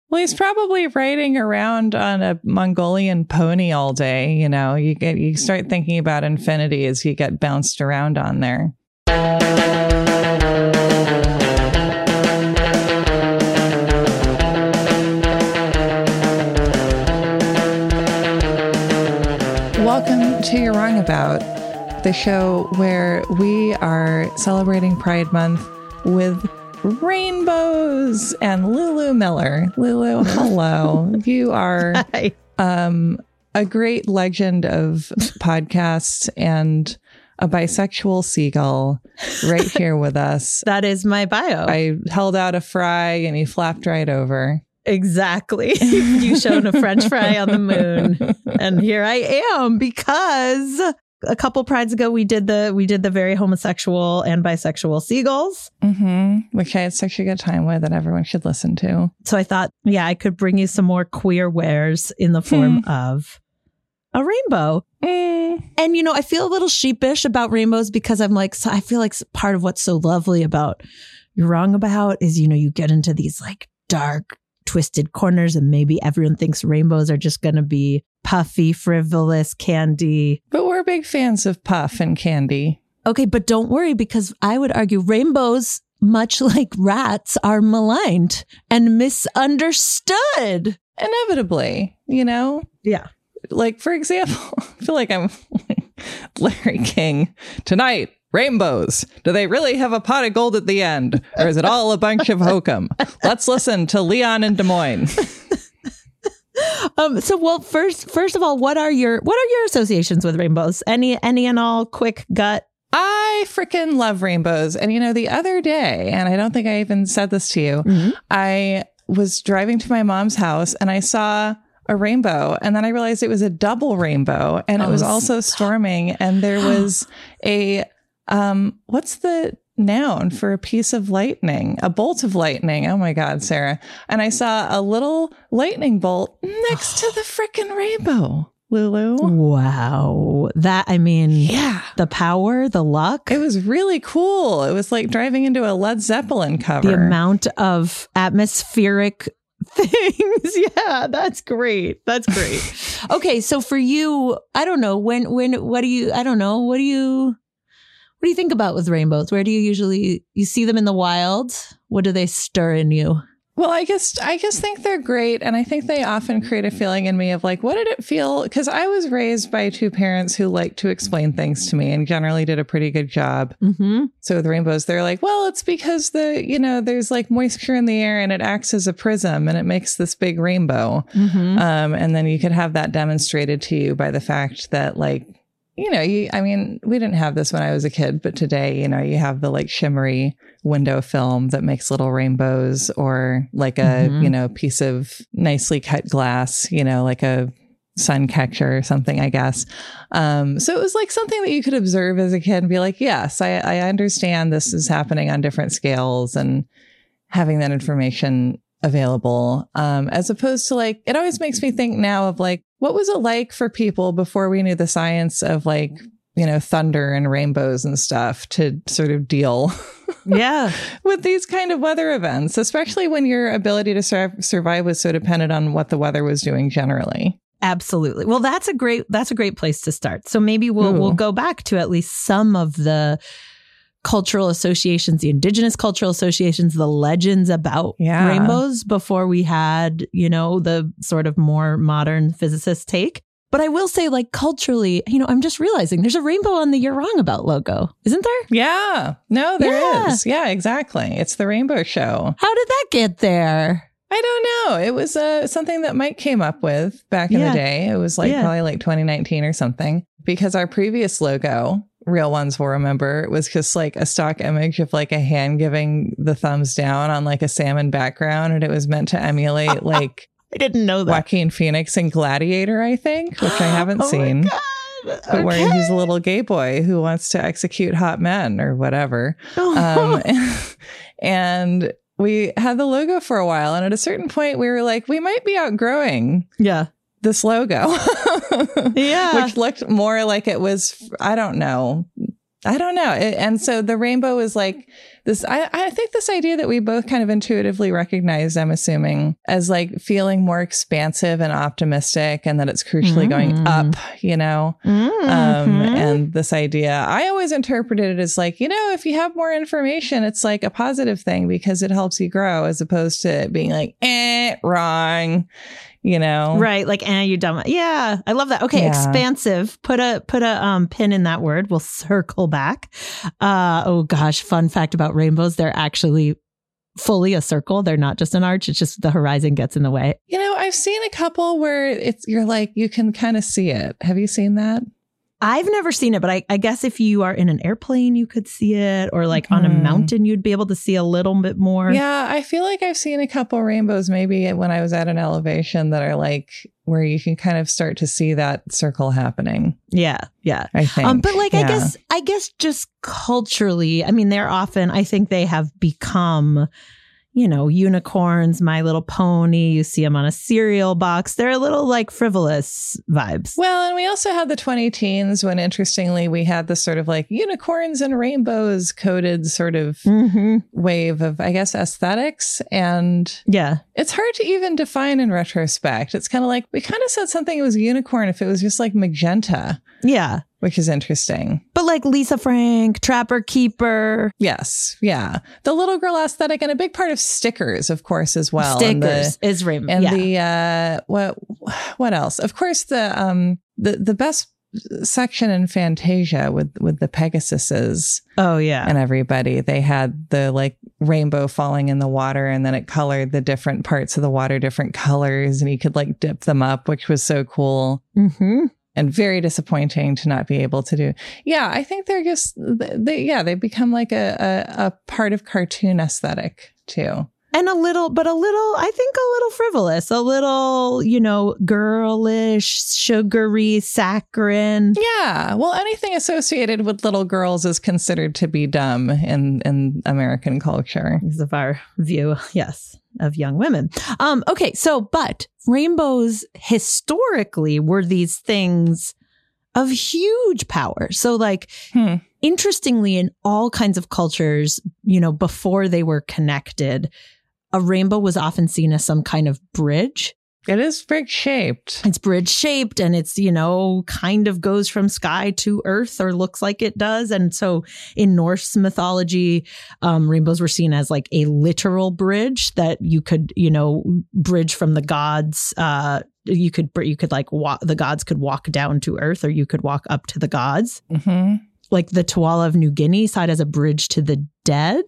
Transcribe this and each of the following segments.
Well, he's probably riding around on a Mongolian pony all day. You know, you start thinking about infinity as you get bounced around on there. Welcome to You're Wrong About, the show where we are celebrating Pride Month with rainbows and Lulu Miller. Lulu, hello. You are a great legend of podcasts and a bisexual seagull right here with us. That is my bio. I held out a fry and you flapped right over. Exactly. You showed a French fry on the moon. And here I am because a couple prides ago we did the very homosexual and bisexual seagulls. Which I had such a good time with that everyone should listen to. So I thought, yeah, I could bring you some more queer wares in the form of a rainbow. And, you know, I feel a little sheepish about rainbows because I'm like, so I feel like part of what's so lovely about You're Wrong About is, you know, you get into these like dark, twisted corners and maybe everyone thinks rainbows are just going to be puffy, frivolous candy. But we're big fans of puff and candy. Okay, but don't worry, because I would argue rainbows, much like rats, are maligned and misunderstood. Inevitably, you know? Yeah. Like, for example, I feel like I'm Larry King. Tonight, rainbows. Do they really have a pot of gold at the end? Or is it all a bunch of hokum? Let's listen to Leon in Des Moines. Well, first of all, what are your associations with rainbows? Any and all, quick gut? I freaking love rainbows. And, you know, the other day, and I don't think I even said this to you, I was driving to my mom's house and I saw a rainbow, and then I realized it was a double rainbow, and it was also storming, and there was a what's the noun for a piece of lightning? A bolt of lightning. Oh my God, Sarah. And I saw a little lightning bolt next to the frickin' rainbow, Lulu. Wow. Yeah. The power, the luck. It was really cool. It was like driving into a Led Zeppelin cover. The amount of atmospheric things. Yeah, that's great. That's great. Okay, so for you, I don't know, what do you think about with rainbows? Where do you see them in the wild? What do they stir in you? Well, I just think they're great. And I think they often create a feeling in me of like, what did it feel? Because I was raised by two parents who like to explain things to me and generally did a pretty good job. So with rainbows, they're like, well, it's because there's like moisture in the air and it acts as a prism and it makes this big rainbow. And then you could have that demonstrated to you by the fact that like, you know, we didn't have this when I was a kid, but today, you know, you have the like shimmery window film that makes little rainbows, or like a, you know, piece of nicely cut glass, you know, like a sun catcher or something, I guess. So it was like something that you could observe as a kid and be like, yes, I understand this is happening on different scales, and having that information available, as opposed to like, it always makes me think now of like, what was it like for people before we knew the science of like, you know, thunder and rainbows and stuff to sort of deal with these kind of weather events, especially when your ability to survive was so dependent on what the weather was doing generally. Absolutely. Well, that's a great place to start. So maybe we'll go back to at least some of the cultural associations, the indigenous cultural associations, the legends about rainbows before we had, you know, the sort of more modern physicist take. But I will say, like, culturally, you know, I'm just realizing there's a rainbow on the You're Wrong About logo, isn't there? Yeah. No, there is. Yeah, exactly. It's the Rainbow Show. How did that get there? I don't know. It was something that Mike came up with back in the day. It was like probably like 2019 or something, because our previous logo, real ones will remember, it was just like a stock image of like a hand giving the thumbs down on like a salmon background. And it was meant to emulate like, I didn't know that, Joaquin Phoenix in Gladiator, I think, which I haven't seen. My God. But where he's a little gay boy who wants to execute hot men or whatever. And we had the logo for a while. And at a certain point, we were like, we might be outgrowing this logo. Which looked more like it was, I don't know, I don't know. And so the rainbow is like this. I think this idea that we both kind of intuitively recognize, I'm assuming, as like feeling more expansive and optimistic, and that it's crucially going up, you know? And this idea, I always interpreted it as like, you know, if you have more information, it's like a positive thing because it helps you grow, as opposed to it being like, wrong. You know, right? Like, you dumb. Yeah, I love that. Okay, expansive. Put a pin in that word. We'll circle back. Oh gosh, fun fact about rainbows: they're actually fully a circle. They're not just an arch. It's just the horizon gets in the way. You know, I've seen a couple where you're like, you can kind of see it. Have you seen that? I've never seen it, but I guess if you are in an airplane, you could see it, or like on a mountain, you'd be able to see a little bit more. Yeah, I feel like I've seen a couple rainbows maybe when I was at an elevation that are like where you can kind of start to see that circle happening. Yeah. I think. But like, I guess just culturally, I mean, I think they have become, you know, unicorns, My Little Pony. You see them on a cereal box. They're a little like frivolous vibes. Well, and we also had the 20 teens when, interestingly, we had this sort of like unicorns and rainbows coded sort of wave of, I guess, aesthetics. And it's hard to even define in retrospect. It's kind of like we kind of said something was a unicorn if it was just like magenta. Yeah. Which is interesting. But like Lisa Frank, Trapper Keeper. Yes. Yeah. The little girl aesthetic, and a big part of stickers, of course, as well. Stickers is rainbow. And the what else? Of course, the best section in Fantasia with the Pegasuses. Oh yeah. And everybody. They had the like rainbow falling in the water, and then it colored the different parts of the water different colors, and you could like dip them up, which was so cool. And very disappointing to not be able to do. Yeah, I think they're just, they become like a part of cartoon aesthetic too. And a little, I think a little frivolous, a little, you know, girlish, sugary, saccharine. Yeah. Well, anything associated with little girls is considered to be dumb in American culture. Because of our view, yes, of young women. Okay. So, but rainbows historically were these things of huge power. So like, interestingly, in all kinds of cultures, you know, before they were connected, a rainbow was often seen as some kind of bridge. It is bridge shaped. It's bridge shaped, and it's, you know, kind of goes from sky to earth, or looks like it does. And so in Norse mythology, rainbows were seen as like a literal bridge that you could, you know, bridge from the gods. You could like walk, the gods could walk down to earth, or you could walk up to the gods. Like the Tuala of New Guinea saw it as a bridge to the dead.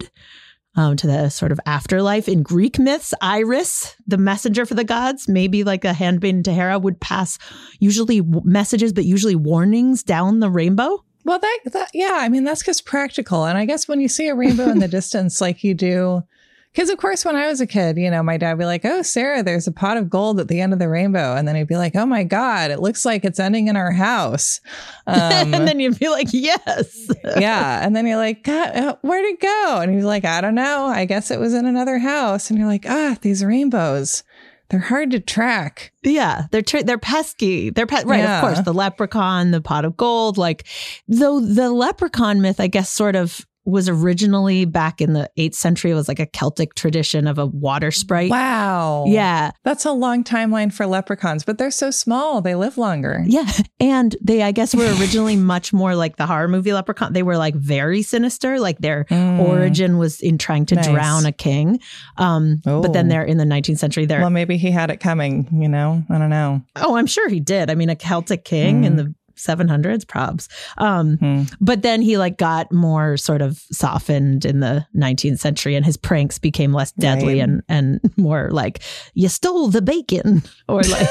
To the sort of afterlife. In Greek myths, Iris, the messenger for the gods, maybe like a handmaiden to Hera, would pass usually messages, but usually warnings down the rainbow. Well, yeah, I mean, that's just practical. And I guess when you see a rainbow in the distance, like you do, because of course, when I was a kid, you know, my dad would be like, "Oh, Sarah, there's a pot of gold at the end of the rainbow." And then he'd be like, "Oh my God, it looks like it's ending in our house." And then you'd be like, "Yes." Yeah. And then you're like, "God, where'd it go?" And he's like, "I don't know. I guess it was in another house." And you're like, these rainbows, they're hard to track. Yeah, they're pesky. Right, yeah. Of course, the leprechaun, the pot of gold. Like, though the leprechaun myth, I guess, sort of was originally back in the 8th century. It was like a Celtic tradition of a water sprite. Wow. Yeah. That's a long timeline for leprechauns, but they're so small. They live longer. Yeah. And they, I guess, were originally much more like the horror movie Leprechaun. They were like very sinister. Like their origin was in trying to drown a king. But then they're in the 19th century. Well, maybe he had it coming, you know? I don't know. Oh, I'm sure he did. I mean, a Celtic king in the 700s, probs. But then he like got more sort of softened in the 19th century, and his pranks became less deadly and more like, "You stole the bacon," or like,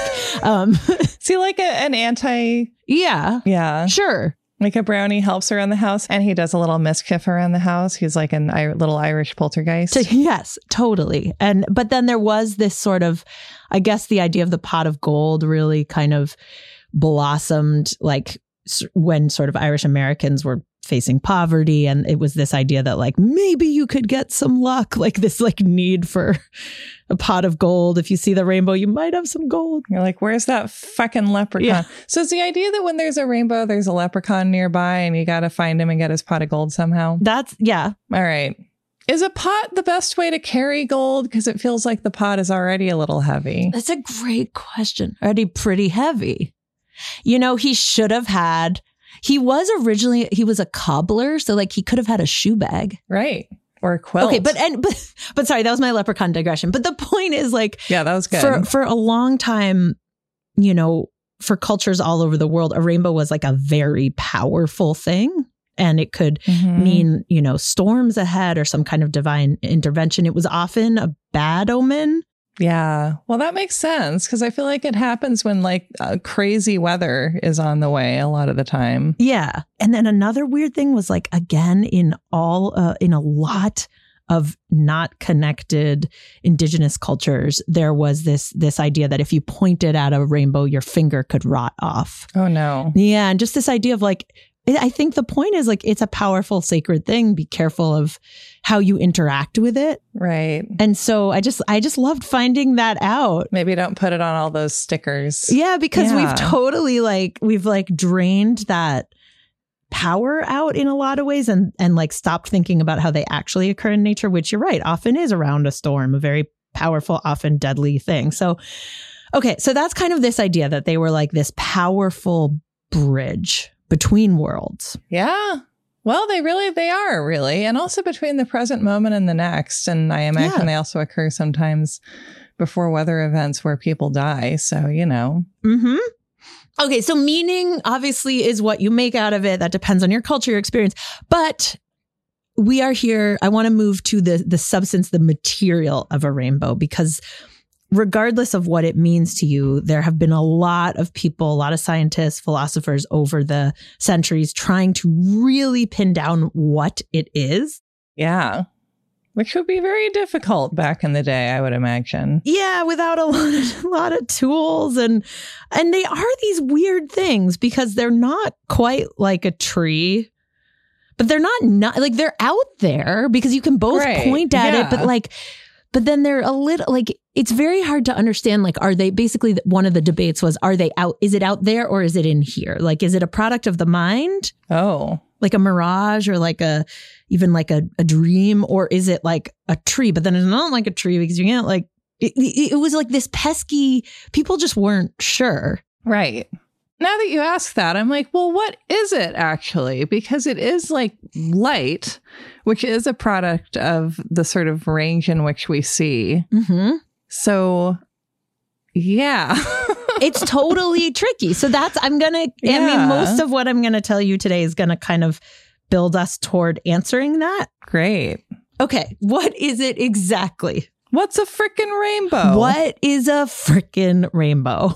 is he like an anti? Yeah, sure. Like a brownie helps around the house, and he does a little mischief around the house. He's like a little Irish poltergeist. Yes, totally. But then there was this sort of, I guess, the idea of the pot of gold really kind of blossomed like when sort of Irish Americans were facing poverty. And it was this idea that like, maybe you could get some luck, like this like need for a pot of gold. If you see the rainbow, you might have some gold. You're like, where's that fucking leprechaun? Yeah. So it's the idea that when there's a rainbow, there's a leprechaun nearby and you got to find him and get his pot of gold somehow. Yeah. All right. Is a pot the best way to carry gold? Because it feels like the pot is already a little heavy. That's a great question. Already pretty heavy. You know, he was a cobbler. So like he could have had a shoe bag. Right. Or a quilt. Okay. But sorry, that was my leprechaun digression. But the point is like, yeah, that was good. For a long time, you know, for cultures all over the world, a rainbow was like a very powerful thing. And it could mean, you know, storms ahead or some kind of divine intervention. It was often a bad omen. Yeah. Well, that makes sense because I feel like it happens when like crazy weather is on the way a lot of the time. Yeah. And then another weird thing was like, again, in a lot of not connected indigenous cultures, there was this idea that if you pointed at a rainbow, your finger could rot off. Oh, no. Yeah. And just this idea of like, I think the point is like, it's a powerful, sacred thing. Be careful of how you interact with it. Right. And so I just loved finding that out. Maybe don't put it on all those stickers. Yeah, because we've totally we've drained that power out in a lot of ways and like stopped thinking about how they actually occur in nature, which you're right, often is around a storm, a very powerful, often deadly thing. So, okay, so that's kind of this idea that they were like this powerful bridge between worlds. Yeah. Well, they are really. And also between the present moment and the next. And I imagine they also occur sometimes before weather events where people die. So, you know. Mm-hmm. Okay. So meaning obviously is what you make out of it. That depends on your culture, your experience. But we are here. I want to move to the substance, the material of a rainbow, because regardless of what it means to you, there have been a lot of people, a lot of scientists, philosophers over the centuries trying to really pin down what it is. Yeah. Which would be very difficult back in the day, I would imagine. Yeah, without a lot of tools. And they are these weird things because they're not quite like a tree, but they're not like they're out there because you can both point at it, but then they're a little like, it's very hard to understand. Like, are they basically one of the debates was, are they out? Is it out there or is it in here? Like, is it a product of the mind? Oh, like a mirage or even a dream, or is it like a tree? But then it's not like a tree because you can't like, it was like this pesky, people just weren't sure. Right. Now that you ask that, I'm like, well, what is it actually? Because it is like light, which is a product of the sort of range in which we see. Mm-hmm. So, yeah. It's totally tricky. So I mean, most of what I'm going to tell you today is going to kind of build us toward answering that. Great. Okay. What is it exactly? What's a frickin' rainbow? What is a frickin' rainbow?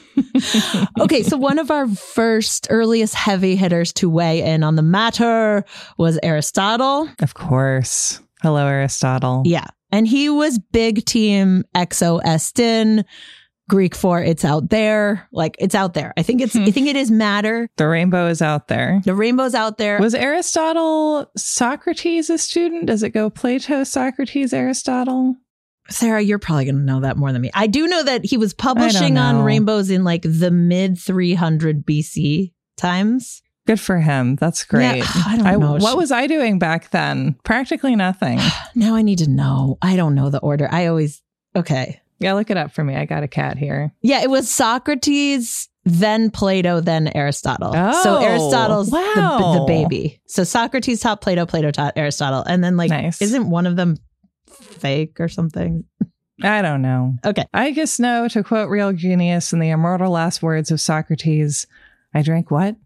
Okay, so one of our earliest heavy hitters to weigh in on the matter was Aristotle. Of course. Hello, Aristotle. Yeah. And he was big team exo estin, Greek for it's out there. Like, it's out there. I think it is matter. The rainbow is out there. The rainbow's out there. Was Aristotle Socrates a student? Does it go Plato, Socrates, Aristotle? Sarah, you're probably going to know that more than me. I do know that he was publishing on rainbows in like the mid 300 BC times. Good for him. That's great. Yeah, I don't know. What was I doing back then? Practically nothing. Now I need to know. I don't know the order. Okay. Yeah, look it up for me. I got a cat here. Yeah, it was Socrates, then Plato, then Aristotle. Oh, so Aristotle's the baby. So Socrates taught Plato, Plato taught Aristotle. And then Isn't one of them fake or something? I don't know. Okay. I just know, to quote Real Genius in the immortal last words of Socrates, I drank what?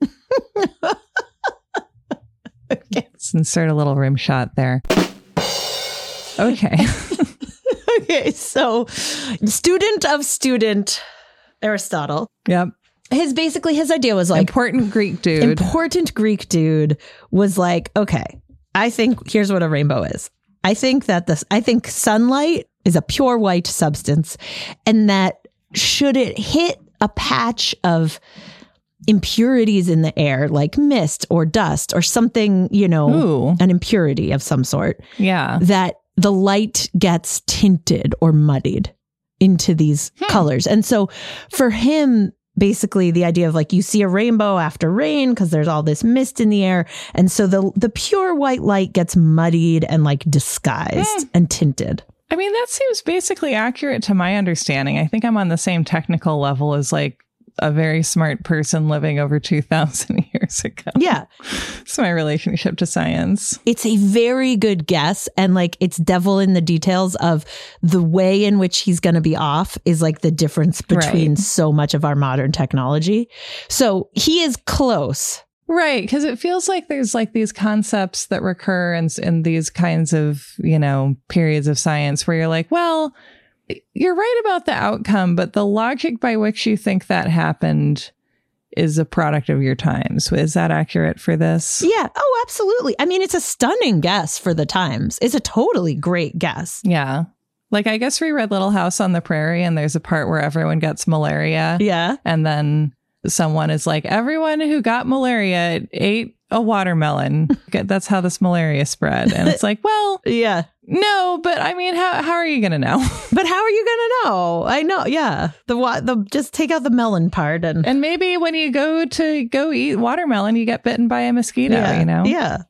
Okay. Let's insert a little rim shot there. Okay. Okay, so student Aristotle. Yep. His idea was like important Greek dude was like, okay, I think here's what a rainbow is. I think sunlight is a pure white substance, and that should it hit a patch of impurities in the air, like mist or dust or something, an impurity of some sort. Yeah. That the light gets tinted or muddied into these colors. And so for him, basically the idea of like you see a rainbow after rain because there's all this mist in the air. And so the pure white light gets muddied and like disguised and tinted. I mean, that seems basically accurate to my understanding. I think I'm on the same technical level as like a very smart person living over 2,000 years ago. Yeah. It's my relationship to science. It's a very good guess. And like it's devil in the details of the way in which he's going to be off is like the difference between so much of our modern technology. So he is close. Right. Because it feels like there's like these concepts that recur in these kinds of, periods of science where you're like, well, you're right about the outcome, but the logic by which you think that happened is a product of your times. Is that accurate for this? Yeah. Oh, absolutely. I mean, it's a stunning guess for the times. It's a totally great guess. Yeah. Like, I guess we read Little House on the Prairie and there's a part where everyone gets malaria. Yeah. And then someone is like, everyone who got malaria ate a watermelon. That's how this malaria spread. And it's like, well, yeah. No, but I mean, how are you going to know? But how are you going to know? I know. Yeah. The just take out the melon part. And maybe when you go eat watermelon, you get bitten by a mosquito, Yeah.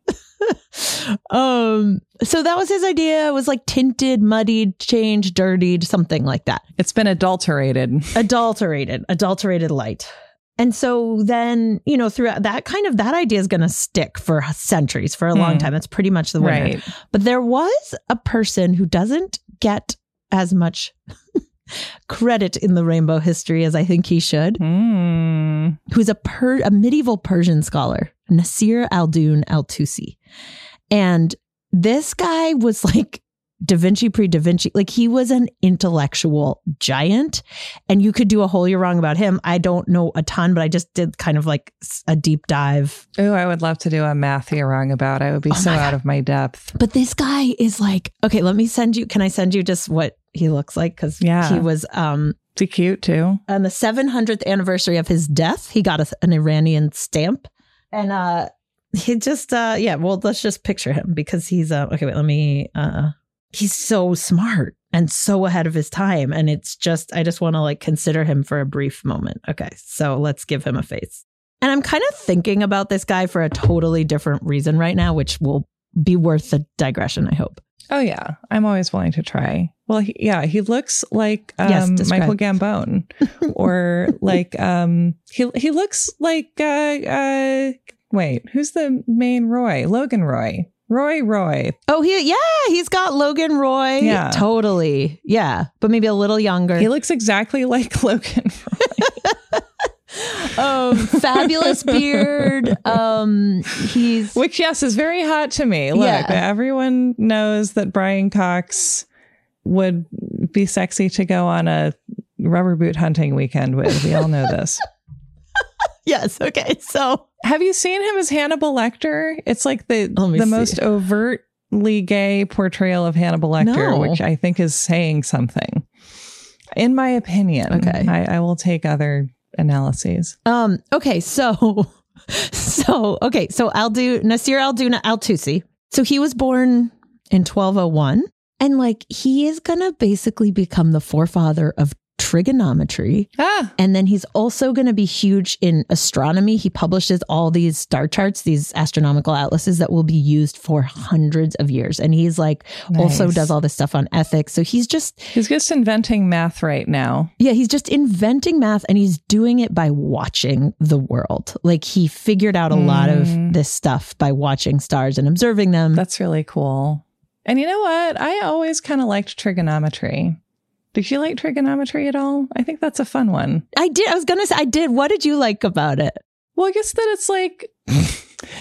So that was his idea. It was like tinted, muddied, changed, dirtied, something like that. It's been adulterated light. And so then, throughout that idea is going to stick for centuries, for a long time. That's pretty much the winner. Right. But there was a person who doesn't get as much credit in the rainbow history as I think he should, who's a medieval Persian scholar, Nasir al-Din al-Tusi. And this guy was like Da Vinci pre-Da Vinci. Like he was an intellectual giant, and you could do a whole year wrong about him. I don't know a ton, but I just did kind of like a deep dive. Oh, I would love to do a math year wrong about. I would be so out of my depth. But this guy is like, okay, can I send you just what he looks like? Because he was He's cute too. On the 700th anniversary of his death, he got an Iranian stamp, and he just let's just picture him because he's okay. Wait, let me. He's so smart and so ahead of his time. And I just want to like consider him for a brief moment. Okay, so let's give him a face. And I'm kind of thinking about this guy for a totally different reason right now, which will be worth the digression, I hope. Oh, yeah. I'm always willing to try. Well, he looks like Michael Gambon or like he looks like wait, who's the main Roy? Logan Roy. Roy. Oh, he's got Logan Roy. Yeah. Totally. Yeah. But maybe a little younger. He looks exactly like Logan Roy. Fabulous beard. Which, yes, is very hot to me. Look, everyone knows that Brian Cox would be sexy to go on a rubber boot hunting weekend with. We all know this. Yes. Okay. So have you seen him as Hannibal Lecter? It's like the most overtly gay portrayal of Hannibal Lecter, which I think is saying something, in my opinion. Okay. I will take other analyses. Okay. So I'll do Nasir al-Din al-Tusi. So he was born in 1201, and like he is going to basically become the forefather of trigonometry. And then he's also going to be huge in astronomy. He publishes all these star charts, these astronomical atlases that will be used for hundreds of years. And he's like also does all this stuff on ethics. So he's just inventing math right now. Yeah, he's just inventing math, and he's doing it by watching the world. Like he figured out a lot of this stuff by watching stars and observing them. That's really cool. And you know what? I always kind of liked trigonometry. Did you like trigonometry at all? I think that's a fun one. I did. I was going to say I did. What did you like about it? Well, I guess that it's like,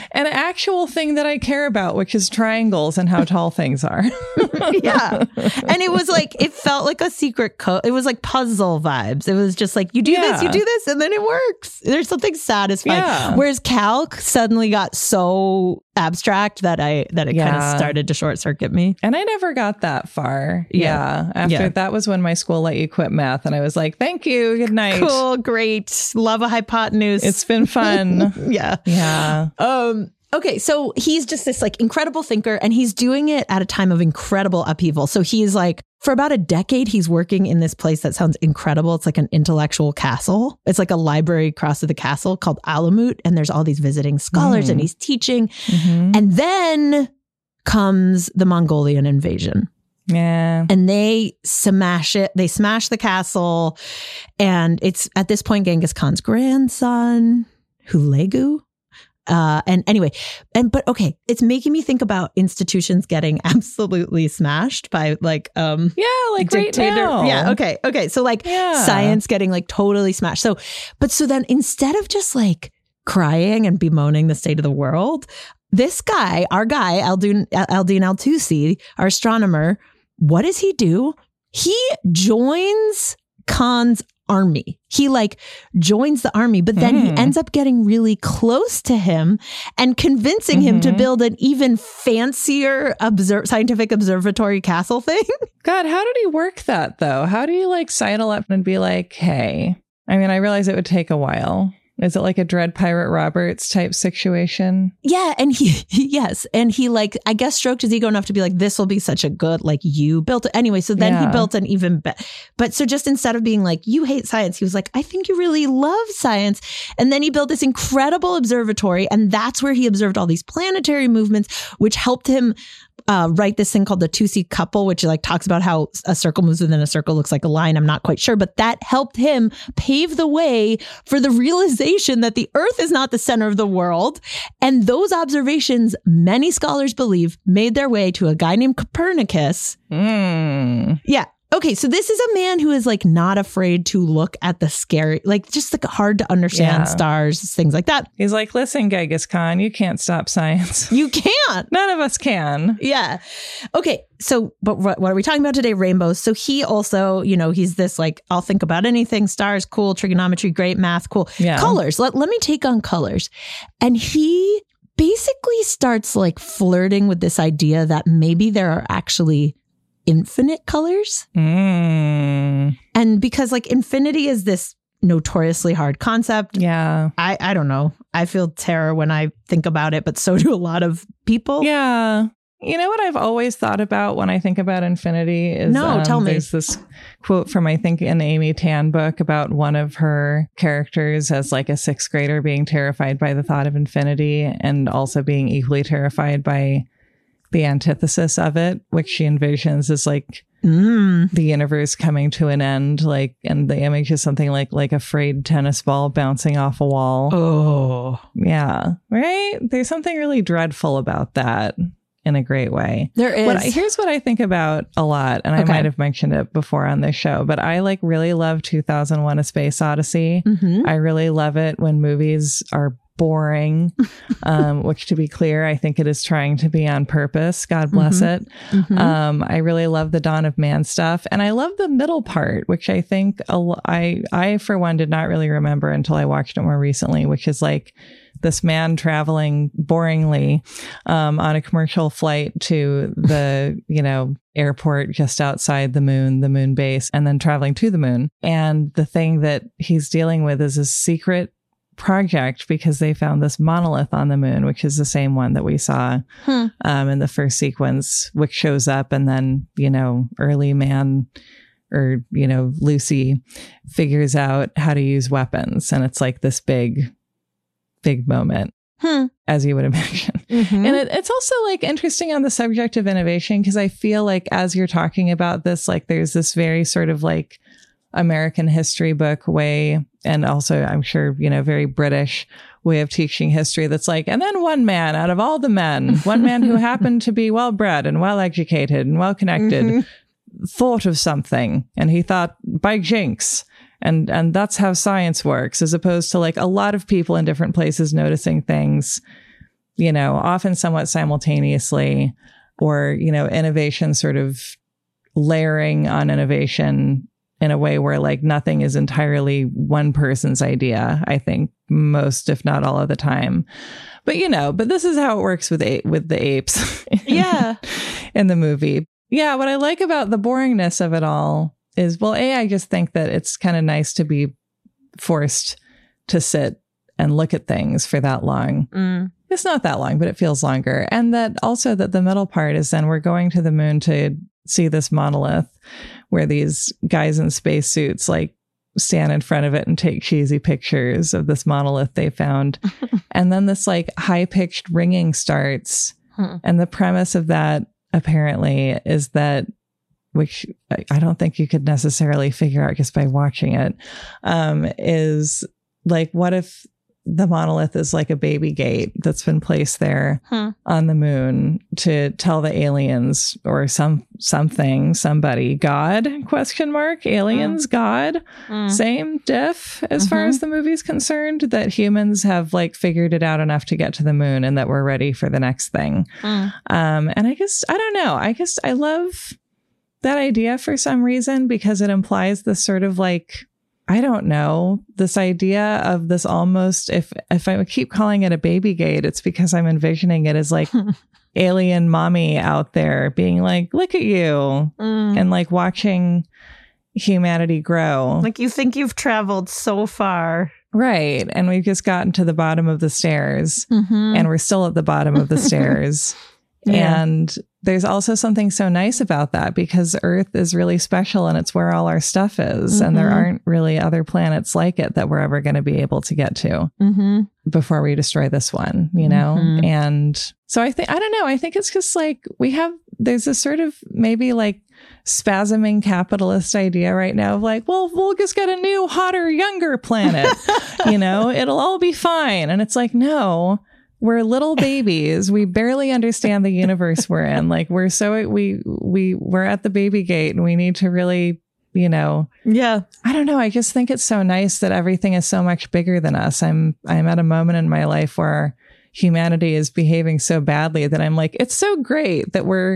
an actual thing that I care about, which is triangles and how tall things are. Yeah. And it was like, it felt like a secret code. It was like puzzle vibes. It was just like, you do this, and then it works. There's something satisfying. Yeah. Whereas calc suddenly got so abstract that it kind of started to short circuit me. And I never got that far. Yeah. After that was when my school let you quit math, and I was like, thank you. Good night. Cool. Great. Love a hypotenuse. It's been fun. Yeah. Okay, so he's just this like incredible thinker, and he's doing it at a time of incredible upheaval. So he's like, for about a decade, he's working in this place that sounds incredible. It's like an intellectual castle. It's like a library across to the castle called Alamut, and there's all these visiting scholars, and he's teaching. Mm-hmm. And then comes the Mongolian invasion. Yeah. And they smash it. They smash the castle. And it's at this point Genghis Khan's grandson, Hulegu. But okay, it's making me think about institutions getting absolutely smashed by like dictator. Right now. Yeah. Okay. So like science getting like totally smashed. So then instead of just like crying and bemoaning the state of the world, this guy, our guy, Aldin Al-Tusi, our astronomer, what does he do? He joins Khan's army. He like joins the army, but then he ends up getting really close to him and convincing him to build an even fancier scientific observatory castle thing. God, how did he work that though? How do you like sidle up and be like, hey, I mean, I realize it would take a while. Is it like a Dread Pirate Roberts type situation? Yeah. And he like, I guess stroked his ego enough to be like, this will be such a good, like you built it. Anyway, so then he built an even better. But so just instead of being like, you hate science, he was like, I think you really love science. And then he built this incredible observatory. And that's where he observed all these planetary movements, which helped him write this thing called the Tusi couple, which like talks about how a circle moves within a circle looks like a line. I'm not quite sure, but that helped him pave the way for the realization that the Earth is not the center of the world. And those observations, many scholars believe, made their way to a guy named Copernicus. Yeah. Okay, so this is a man who is like not afraid to look at the scary, like just like hard to understand stars, things like that. He's like, listen, Genghis Khan, you can't stop science. You can't. None of us can. Yeah. Okay, so but what are we talking about today? Rainbows. So he also, he's this like, I'll think about anything, stars, cool, trigonometry, great, math, cool. Yeah. Colors. Let me take on colors. And he basically starts like flirting with this idea that maybe there are actually infinite colors. And because like infinity is this notoriously hard concept. Yeah. I don't know. I feel terror when I think about it, but so do a lot of people. Yeah. You know what I've always thought about when I think about infinity is tell me. There's this quote from, I think, an Amy Tan book about one of her characters as like a sixth grader being terrified by the thought of infinity and also being equally terrified by the antithesis of it, which she envisions as like the universe coming to an end, like, and the image is something like a frayed tennis ball bouncing off a wall. Oh, yeah, right. There's something really dreadful about that in a great way. There is. Here's what I think about a lot, and I might have mentioned it before on this show, but I like really love 2001: A Space Odyssey. I really love it when movies are boring, which, to be clear, I think it is trying to be on purpose. God bless it. I really love the Dawn of Man stuff. And I love the middle part, which I think I, for one, did not really remember until I watched it more recently, which is like this man traveling boringly on a commercial flight to the, airport just outside the moon base, and then traveling to the moon. And the thing that he's dealing with is a secret project because they found this monolith on the moon, which is the same one that we saw in the first sequence, which shows up, and then early man or Lucy figures out how to use weapons, and it's like this big moment, as you would imagine. And it's also like interesting on the subject of innovation, because I feel like as you're talking about this, like there's this very sort of like American history book way, and also I'm sure very British way of teaching history that's like, and then one man out of all the men, one man who happened to be well bred and well educated and well connected thought of something, and he thought by jinx, and that's how science works, as opposed to like a lot of people in different places noticing things often somewhat simultaneously, or, innovation sort of layering on innovation in a way where like nothing is entirely one person's idea, I think most, if not all of the time. But, but this is how it works with the apes. In the movie. Yeah. What I like about the boringness of it all is, well, I just think that it's kind of nice to be forced to sit and look at things for that long. It's not that long, but it feels longer. And that also that the middle part is then we're going to the moon to see this monolith where these guys in spacesuits like stand in front of it and take cheesy pictures of this monolith they found. And then this like high-pitched ringing starts. And the premise of that apparently is that, which I don't think you could necessarily figure out just by watching it, is like, what if the monolith is like a baby gate that's been placed there on the moon to tell the aliens or somebody, God, ? Aliens, God, same diff as far as the movie's concerned, that humans have like figured it out enough to get to the moon and that we're ready for the next thing. And I guess, I don't know. I guess I love that idea for some reason because it implies this sort of like, I don't know, this idea of this almost, if I keep calling it a baby gate, it's because I'm envisioning it as like alien mommy out there being like, look at you, and like watching humanity grow. Like you think you've traveled so far. Right. And we've just gotten to the bottom of the stairs and we're still at the bottom of the stairs. And there's also something so nice about that because Earth is really special and it's where all our stuff is. And there aren't really other planets like it that we're ever going to be able to get to before we destroy this one, And so I don't know. I think it's just like there's a sort of maybe like spasming capitalist idea right now of like, well, we'll just get a new, hotter, younger planet, it'll all be fine. And it's like, no. We're little babies. We barely understand the universe we're in. Like we're at the baby gate and we need to really, I don't know. I just think it's so nice that everything is so much bigger than us. I'm at a moment in my life where humanity is behaving so badly that I'm like, it's so great that we're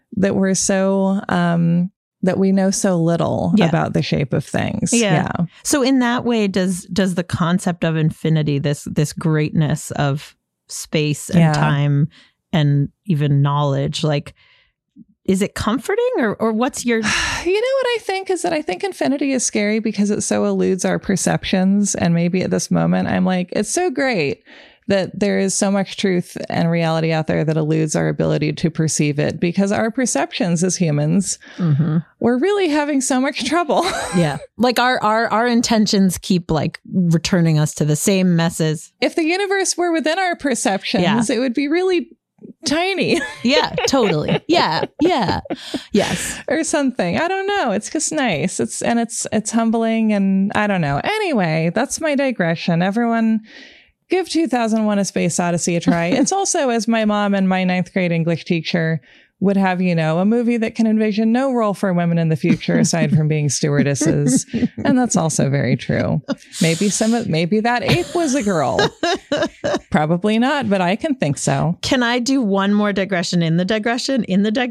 so, that we know so little about the shape of things. Yeah. So in that way, does the concept of infinity, this greatness of space and time and even knowledge, like, is it comforting or what's your... What I think is that I think infinity is scary because it so eludes our perceptions. And maybe at this moment, I'm like, it's so great that there is so much truth and reality out there that eludes our ability to perceive it because our perceptions as humans, we're really having so much trouble. Like our intentions keep like returning us to the same messes. If the universe were within our perceptions, it would be really tiny. Totally. Yes. Or something. I don't know. It's just nice. It's humbling and I don't know. Anyway, that's my digression. Everyone give 2001: A Space Odyssey a try. It's also, as my mom and my 9th grade English teacher would have a movie that can envision no role for women in the future aside from being stewardesses. And that's also very true. Maybe that ape was a girl. Probably not, but I can think so. Can I do one more digression in the digression?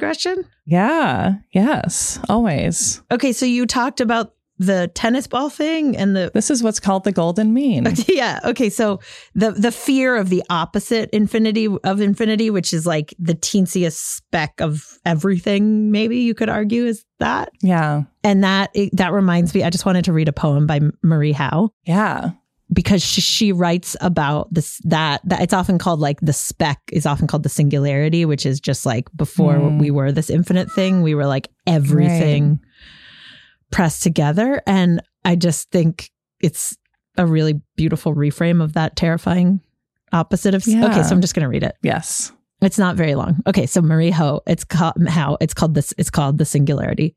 Yeah. Yes. Always. Okay. So you talked about the tennis ball thing and this is what's called the golden mean. Okay. So the fear of the opposite infinity, which is like the teensiest speck of everything, maybe you could argue is that. Yeah. And that reminds me, I just wanted to read a poem by Marie Howe. Yeah. Because she writes about this, that it's often called like the speck is often called the singularity, which is just like before we were this infinite thing, we were like everything pressed together. And I just think it's a really beautiful reframe of that terrifying opposite of... Yeah. Okay, so I'm just going to read it. Yes. It's not very long. Okay, so Marie Howe, it's called The Singularity.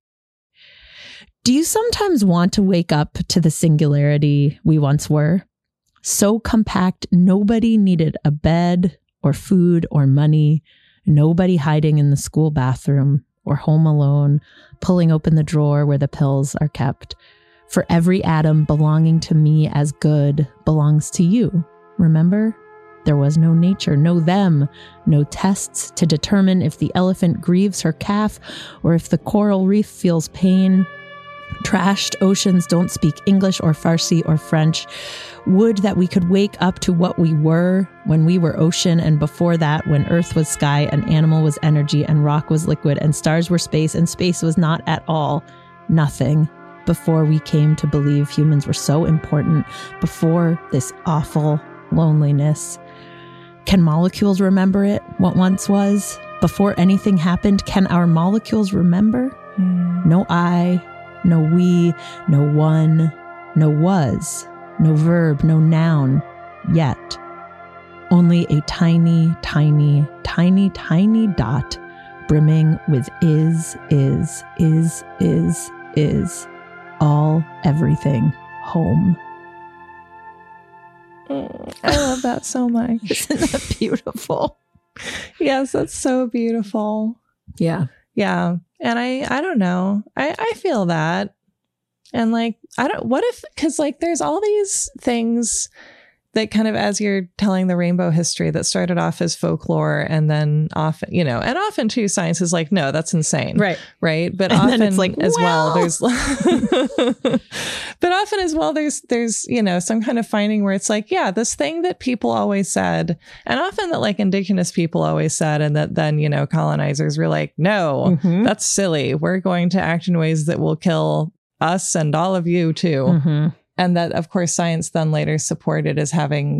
Do you sometimes want to wake up to the singularity we once were? So compact, nobody needed a bed or food or money, nobody hiding in the school bathroom or home alone, pulling open the drawer where the pills are kept. For every atom belonging to me as good belongs to you. Remember? There was no nature, no them, no tests to determine if the elephant grieves her calf or if the coral reef feels pain. Trashed oceans don't speak English or Farsi or French. Would that we could wake up to what we were when we were ocean, and before that, when earth was sky and animal was energy and rock was liquid and stars were space and space was not at all nothing. Before we came to believe humans were so important, before this awful loneliness. Can molecules remember it, what once was? Before anything happened, can our molecules remember? No I, no we, no one, no was, no verb, no noun, yet. Only a tiny, tiny, tiny, tiny dot brimming with is, all, everything, home. I love that so much. Isn't that beautiful? Yes, that's so beautiful. Yeah. Yeah. And I don't know. I feel that. And like, because like there's all these things that kind of, as you're telling the rainbow history, that started off as folklore and then often, and often too, science is like, no, that's insane. Right. But and often it's like, as well, there's, but often as well, there's, some kind of finding where it's like, yeah, this thing that people always said, and often that like indigenous people always said, and that then, colonizers were like, no, that's silly. We're going to act in ways that will kill us and all of you too. And that, of course, science then later supported as having,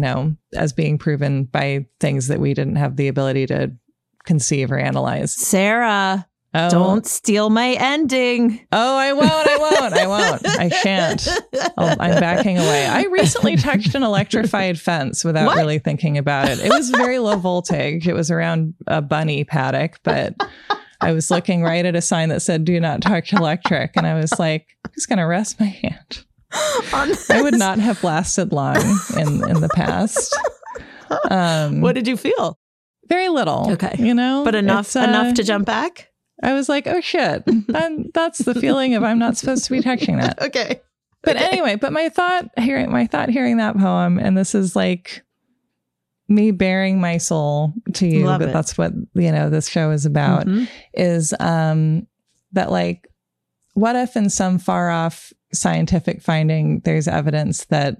as being proven by things that we didn't have the ability to conceive or analyze. Sarah, don't steal my ending. Oh, I won't. I shan't. I'm backing away. I recently touched an electrified fence without really thinking about it. It was very low voltage. It was around a bunny paddock, but I was looking right at a sign that said, do not touch electric. And I was like, I'm just going to rest my hand. I would not have lasted long in the past. What did you feel? Very little. Okay. But enough to jump back? I was like, oh shit. That's the feeling of I'm not supposed to be touching that. Okay. But anyway, my thought hearing that poem, and this is like me bearing my soul to you, Love but it. that's what, this show is about, is that like, what if in some far off scientific finding, there's evidence that,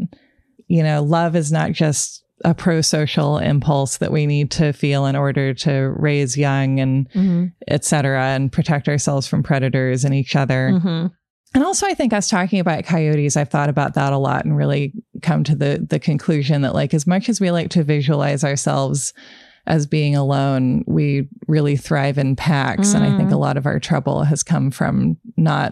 love is not just a pro-social impulse that we need to feel in order to raise young and et cetera, and protect ourselves from predators and each other. And also, I think us talking about coyotes, I've thought about that a lot and really come to the conclusion that like, as much as we like to visualize ourselves as being alone, we really thrive in packs. And I think a lot of our trouble has come from not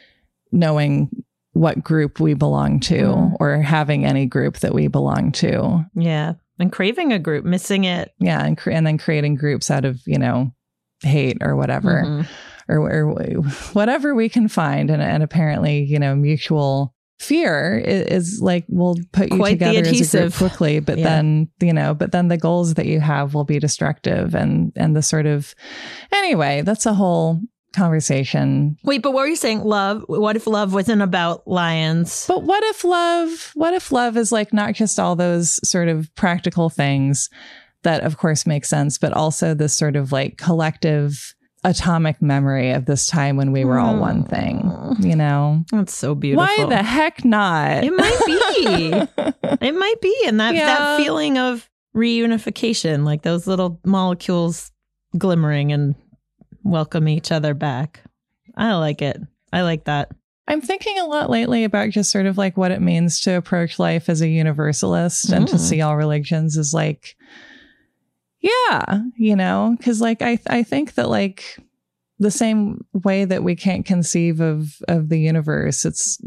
knowing what group we belong to or having any group that we belong to. Yeah. And craving a group, missing it. Yeah. And then creating groups out of, hate or whatever, or whatever we can find. And apparently, mutual fear is like, will put you quite together the as a group quickly, but then the goals that you have will be destructive and the sort of, anyway, that's a whole conversation. Wait, but what were you saying? Love? What if love wasn't about lions? But what if love is like not just all those sort of practical things that of course make sense, but also this sort of like collective atomic memory of this time when we were all one thing, That's so beautiful. Why the heck not? It might be. It might be. And that feeling of reunification, like those little molecules glimmering and welcome each other back. I like it. I like that. I'm thinking a lot lately about just sort of like what it means to approach life as a universalist and to see all religions as like, yeah, because like I think that like the same way that we can't conceive of the universe, it's,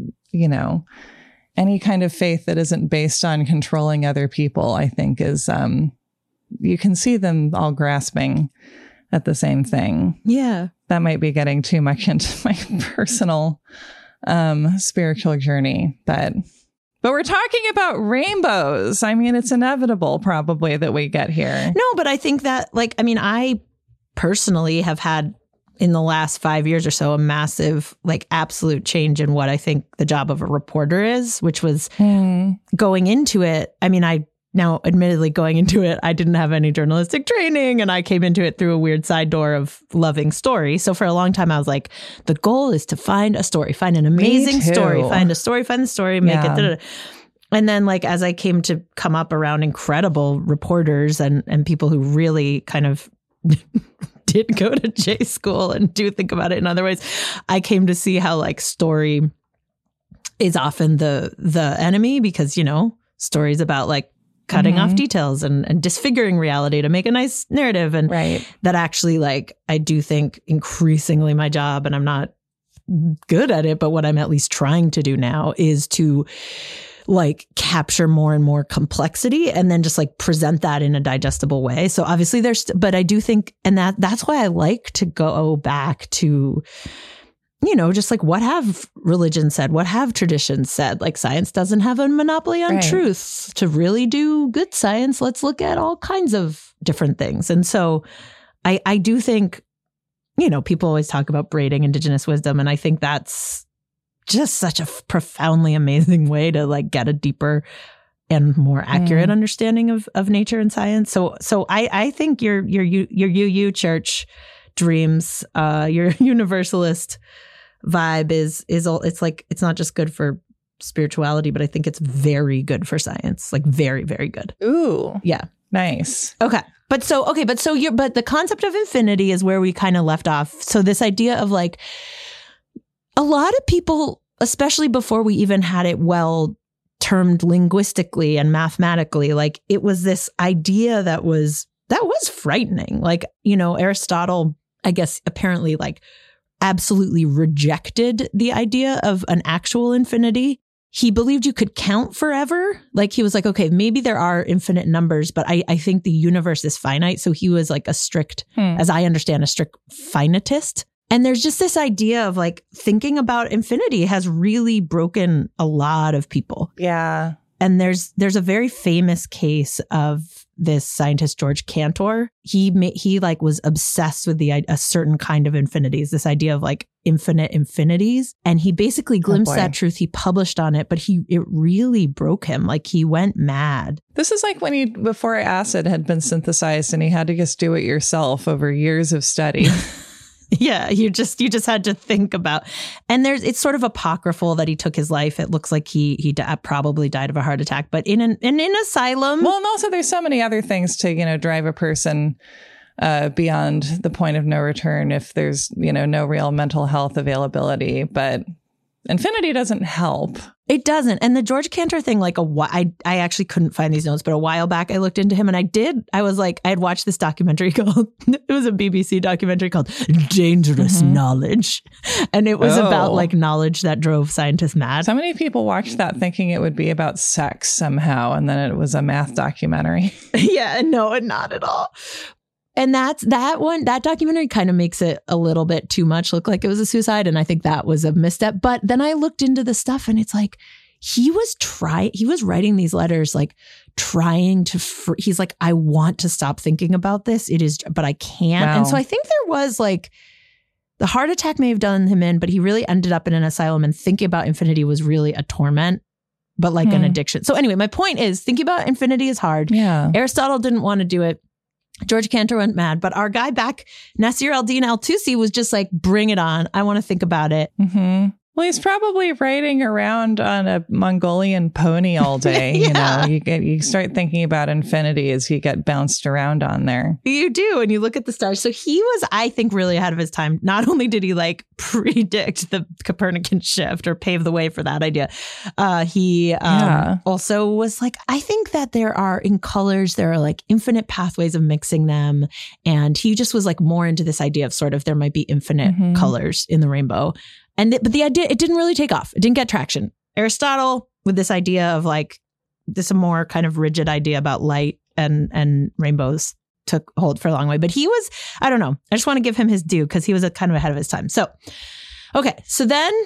any kind of faith that isn't based on controlling other people, I think is, you can see them all grasping at the same thing. Yeah. That might be getting too much into my personal spiritual journey, but we're talking about rainbows. I mean, it's inevitable probably that we get here. No, but I think that I personally have had in the last 5 years or so a massive like absolute change in what I think the job of a reporter is, which was going into it. I mean, I Now, admittedly, going into it, I didn't have any journalistic training, and I came into it through a weird side door of loving story. So for a long time, I was like, the goal is to find a story, find an amazing story, find the story, make it. Da-da-da. And then like, as I came to come up around incredible reporters and people who really kind of did go to J school and do think about it in other ways, I came to see how like story is often the enemy, because, you know, stories about like cutting off details and disfiguring reality to make a nice narrative. And that actually, like, I do think increasingly my job, and I'm not good at it, but what I'm at least trying to do now is to like capture more and more complexity and then just like present that in a digestible way. So obviously but I do think, and that's why I like to go back to, you know, just like what have religion said? What have traditions said? Like science doesn't have a monopoly on truth. To really do good science, let's look at all kinds of different things. And so I do think, you know, people always talk about braiding indigenous wisdom. And I think that's just such a profoundly amazing way to like get a deeper and more accurate understanding of nature and science. So I think your UU church dreams, your universalist vibe is it's like, it's not just good for spirituality, but I think it's very good for science, like very, very good. Ooh. Yeah. Nice. Okay. But the concept of infinity is where we kind of left off. So this idea of like a lot of people, especially before we even had it well termed linguistically and mathematically, like it was this idea that was frightening. Like, you know, Aristotle, I guess, apparently like absolutely rejected the idea of an actual infinity. He believed you could count forever. Like he was like, okay, maybe there are infinite numbers, but I think the universe is finite. So he was like a strict, as I understand, a strict finitist. And there's just this idea of like thinking about infinity has really broken a lot of people. Yeah. And there's a very famous case of this scientist, George Cantor. He like was obsessed with a certain kind of infinities, this idea of like infinite infinities. And he basically glimpsed that truth. He published on it, but it really broke him. Like he went mad. This is like when before acid had been synthesized and he had to just do it yourself over years of study. Yeah, you just had to think about, and it's sort of apocryphal that he took his life. It looks like he probably died of a heart attack, but in an asylum. Well, and also there's so many other things to, you know, drive a person beyond the point of no return if there's, you know, no real mental health availability. But infinity doesn't help. It doesn't. And the George Cantor thing, like I actually couldn't find these notes, but a while back I looked into him and I was like, I had watched this documentary called, it was a BBC documentary called Dangerous Knowledge. And it was about like knowledge that drove scientists mad. So many people watched that thinking it would be about sex somehow. And then it was a math documentary. Yeah, no, not at all. And that documentary kind of makes it a little bit too much look like it was a suicide. And I think that was a misstep. But then I looked into the stuff and it's like, he was writing these letters, like trying to, he's like, I want to stop thinking about this. But I can't. Wow. And so I think there was like, the heart attack may have done him in, but he really ended up in an asylum, and thinking about infinity was really a torment, but like an addiction. So anyway, my point is thinking about infinity is hard. Yeah. Aristotle didn't want to do it. George Cantor went mad, but our guy back, Nasir al-Din al-Tusi, was just like, bring it on. I want to think about it. Mm-hmm. Well, he's probably riding around on a Mongolian pony all day. Yeah. You know, you start thinking about infinity as you get bounced around on there. You do. And you look at the stars. So he was, I think, really ahead of his time. Not only did he like predict the Copernican shift or pave the way for that idea, he also was like, I think that there are like infinite pathways of mixing them. And he just was like more into this idea of sort of there might be infinite colors in the rainbow. But the idea, it didn't really take off. It didn't get traction. Aristotle, with this idea of like this more kind of rigid idea about light and rainbows, took hold for a long way. But he was, I don't know. I just want to give him his due because he was kind of ahead of his time. So, okay. So then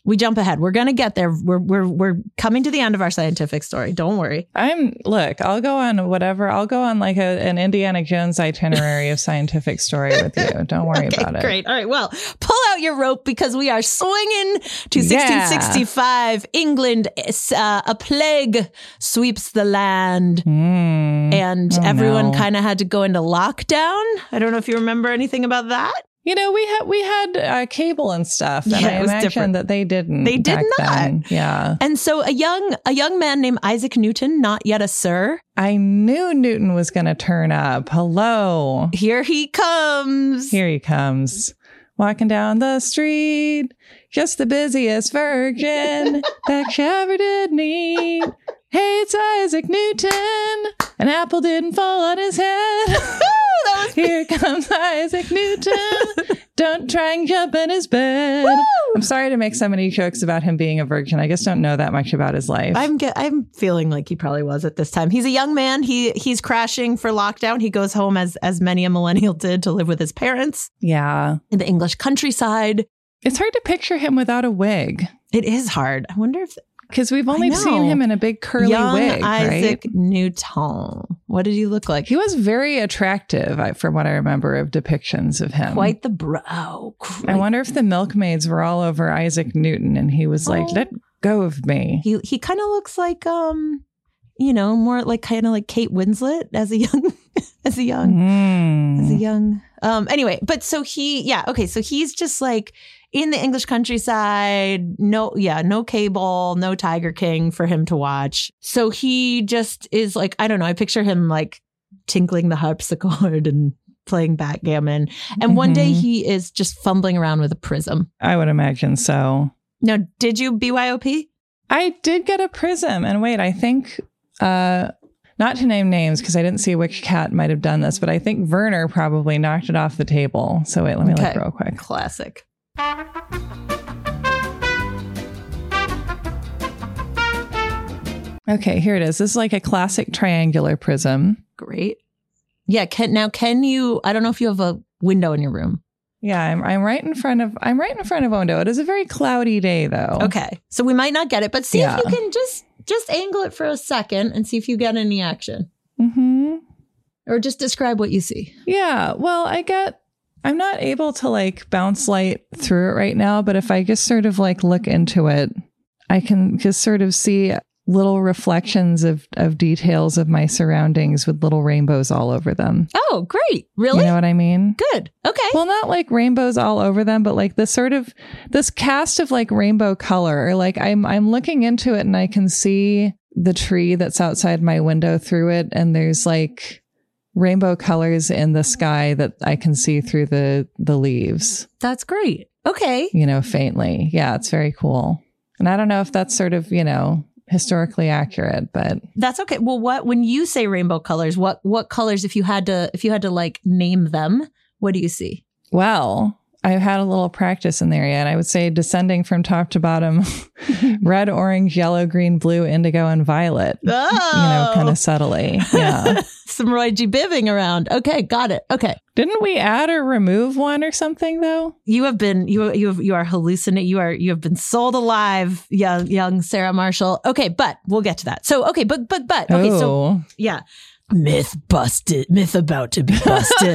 We jump ahead. We're going to get there. We're coming to the end of our scientific story. Don't worry. I'll go on whatever. I'll go on like an Indiana Jones itinerary of scientific story with you. Don't worry about it. Great. All right. Well, pull out your rope because we are swinging to 1665. England, a plague sweeps the land and everyone kind of had to go into lockdown. I don't know if you remember anything about that. You know, we had cable and stuff, and I imagine that they didn't. They did not. Then. Yeah. And so a young man named Isaac Newton, not yet a sir. I knew Newton was going to turn up. Hello. Here he comes. Here he comes. Walking down the street, just the busiest virgin that you ever did meet. Hey, it's Isaac Newton. An apple didn't fall on his head. Here comes Isaac Newton. Don't try and jump in his bed. Woo! I'm sorry to make so many jokes about him being a virgin. I just don't know that much about his life. I'm feeling like he probably was at this time. He's a young man. He's crashing for lockdown. He goes home as many a millennial did to live with his parents. Yeah. In the English countryside. It's hard to picture him without a wig. It is hard. I wonder if... Because we've only seen him in a big curly wig, Isaac right? Newton. What did he look like? He was very attractive, from what I remember of depictions of him. Quite the bro. I wonder if the milkmaids were all over Isaac Newton and he was like, let go of me. He kind of looks like, more like kind of like Kate Winslet as a young. Anyway, but so so he's just like in the English countryside, no cable, no Tiger King for him to watch. So he just is like, I don't know, I picture him like tinkling the harpsichord and playing backgammon. And one day he is just fumbling around with a prism. I would imagine so. Now, did you BYOP? I did get a prism. And wait, I think, not to name names because I didn't see which cat might have done this, but I think Werner probably knocked it off the table. So wait, let me look real quick. Classic. Okay, here it is. This is like a classic triangular prism. Great. Yeah. Can you? I don't know if you have a window in your room. Yeah, I'm right in front of a window. It is a very cloudy day, though. Okay, so we might not get it, but see if you can just angle it for a second and see if you get any action. Or just describe what you see. Yeah. Well, I'm not able to like bounce light through it right now, but if I just sort of like look into it, I can just sort of see little reflections of details of my surroundings with little rainbows all over them. Oh, great. Really? You know what I mean? Good. Okay. Well, not like rainbows all over them, but like this cast of like rainbow color, or like I'm looking into it and I can see the tree that's outside my window through it. And there's like rainbow colors in the sky that I can see through the leaves. That's great. Okay. Faintly. Yeah, it's very cool. And I don't know if that's sort of, historically accurate, but that's okay. Well, when you say rainbow colors, what colors, if you had to like name them, what do you see? Well, I've had a little practice in the area, and I would say descending from top to bottom, red, orange, yellow, green, blue, indigo, and violet. Oh, kind of subtly. Yeah. Some Roy G. Bibbing around. Okay, got it. Okay. Didn't we add or remove one or something though? You are hallucinating. You have been sold alive, young Sarah Marshall. Okay, but we'll get to that. So okay, but okay, so yeah. Myth busted. Myth about to be busted.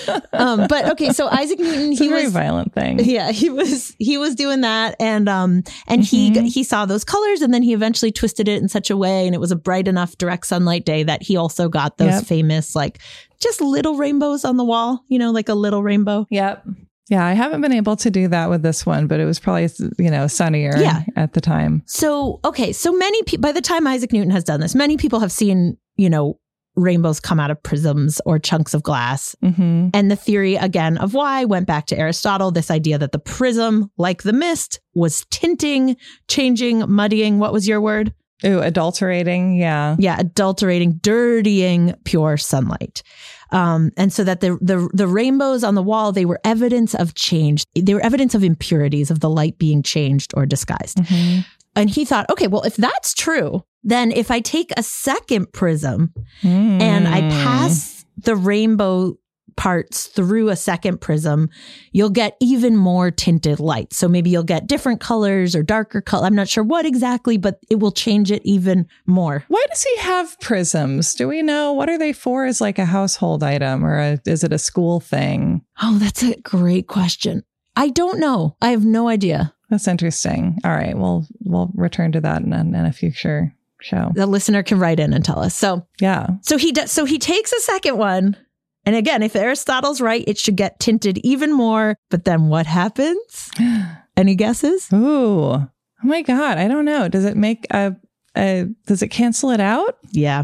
But okay, so Isaac Newton, it's a very violent thing. Yeah, he was doing that, and he saw those colors, and then he eventually twisted it in such a way, and it was a bright enough direct sunlight day that he also got those famous like just little rainbows on the wall. Like a little rainbow. Yep. Yeah, I haven't been able to do that with this one, but it was probably, sunnier at the time. So, okay, so many people, by the time Isaac Newton has done this, many people have seen, rainbows come out of prisms or chunks of glass. And the theory, again, of why went back to Aristotle, this idea that the prism, like the mist, was tinting, changing, muddying. What was your word? Ooh, adulterating. Yeah. Yeah. Adulterating, dirtying pure sunlight. And so that the rainbows on the wall, they were evidence of change. They were evidence of impurities, of the light being changed or disguised. And he thought, okay, well, if that's true, then if I take a second prism and I pass the rainbow parts through a second prism, you'll get even more tinted light. So maybe you'll get different colors or darker color. I'm not sure what exactly, but it will change it even more. Why does he have prisms? Do we know? What are they for as like a household item, or is it a school thing? Oh, that's a great question. I don't know. I have no idea. That's interesting. All right. We'll return to that in a future show. The listener can write in and tell us. So yeah. So he takes a second one. And again, if Aristotle's right, it should get tinted even more. But then what happens? Any guesses? Ooh. Oh my God. I don't know. Does it make does it cancel it out? Yeah.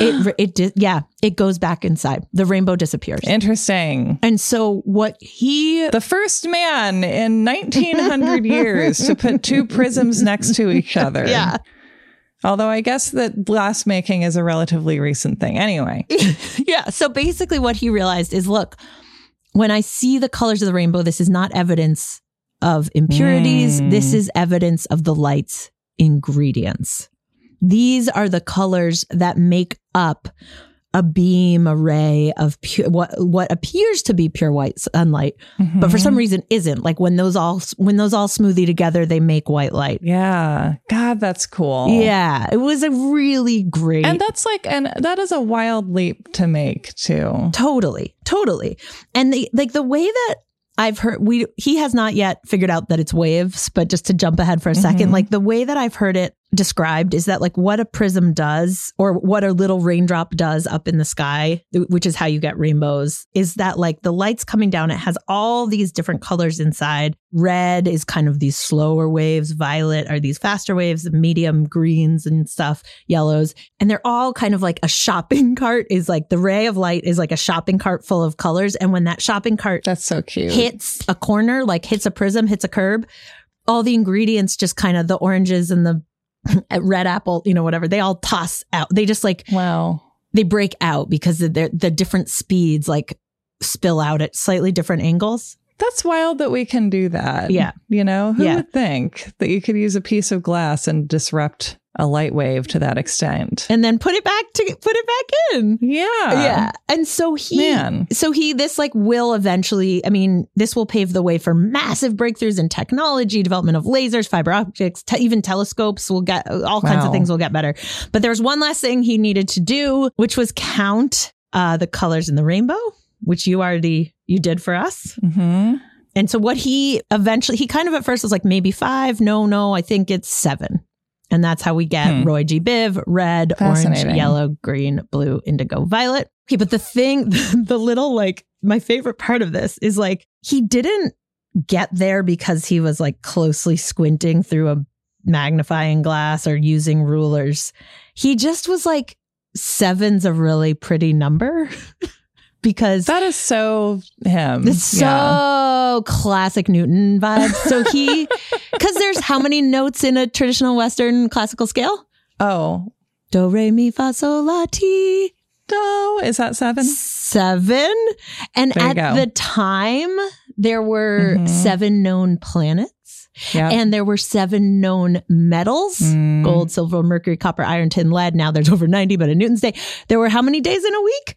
It goes back inside. The rainbow disappears. Interesting. And so the first man in 1900 years to put two prisms next to each other. Yeah. Although I guess that glass making is a relatively recent thing. Anyway. Yeah. So basically what he realized is, look, when I see the colors of the rainbow, this is not evidence of impurities. This is evidence of the light's ingredients. These are the colors that make up a beam array of what appears to be pure white sunlight, but for some reason isn't. Like when those all smoothie together, they make white light. Yeah. God, that's cool. Yeah. It was a really great. And that is a wild leap to make too. Totally. And the way that I've heard, he has not yet figured out that it's waves, but just to jump ahead for a second, like the way that I've heard it described is that like what a prism does, or what a little raindrop does up in the sky, which is how you get rainbows, is that like the light's coming down, it has all these different colors inside. Red is kind of these slower waves, violet are these faster waves, medium greens and stuff, yellows, and they're all kind of like a shopping cart. Is like the ray of light is like a shopping cart full of colors, and when that shopping cart, that's so cute, hits a corner, like hits a prism, hits a curb, all the ingredients, just kind of the oranges and the red apple, whatever, they all toss out. They just like, wow, they break out because the different speeds like spill out at slightly different angles. That's wild that we can do that. Yeah. Who would think that you could use a piece of glass and disrupt a light wave to that extent and then put it back in. Yeah. And so this like will eventually, this will pave the way for massive breakthroughs in technology, development of lasers, fiber optics, even telescopes will get all kinds of things will get better. But there was one last thing he needed to do, which was count the colors in the rainbow, which you did for us. And so what he kind of at first was like, maybe 5. No, I think it's 7. And that's how we get Roy G. Biv, red, orange, yellow, green, blue, indigo, violet. Okay, but the little, like, my favorite part of this is like, he didn't get there because he was like closely squinting through a magnifying glass or using rulers. He just was like, 7's a really pretty number. Because that is so him. It's so classic Newton vibes. So because there's how many notes in a traditional Western classical scale? Oh. Do, re, mi, fa, sol, la, ti. Do. Is that 7? 7. And at the time, there were 7 known planets. Yep. And there were 7 known metals, gold, silver, mercury, copper, iron, tin, lead. Now there's over 90, but in Newton's day, there were how many days in a week?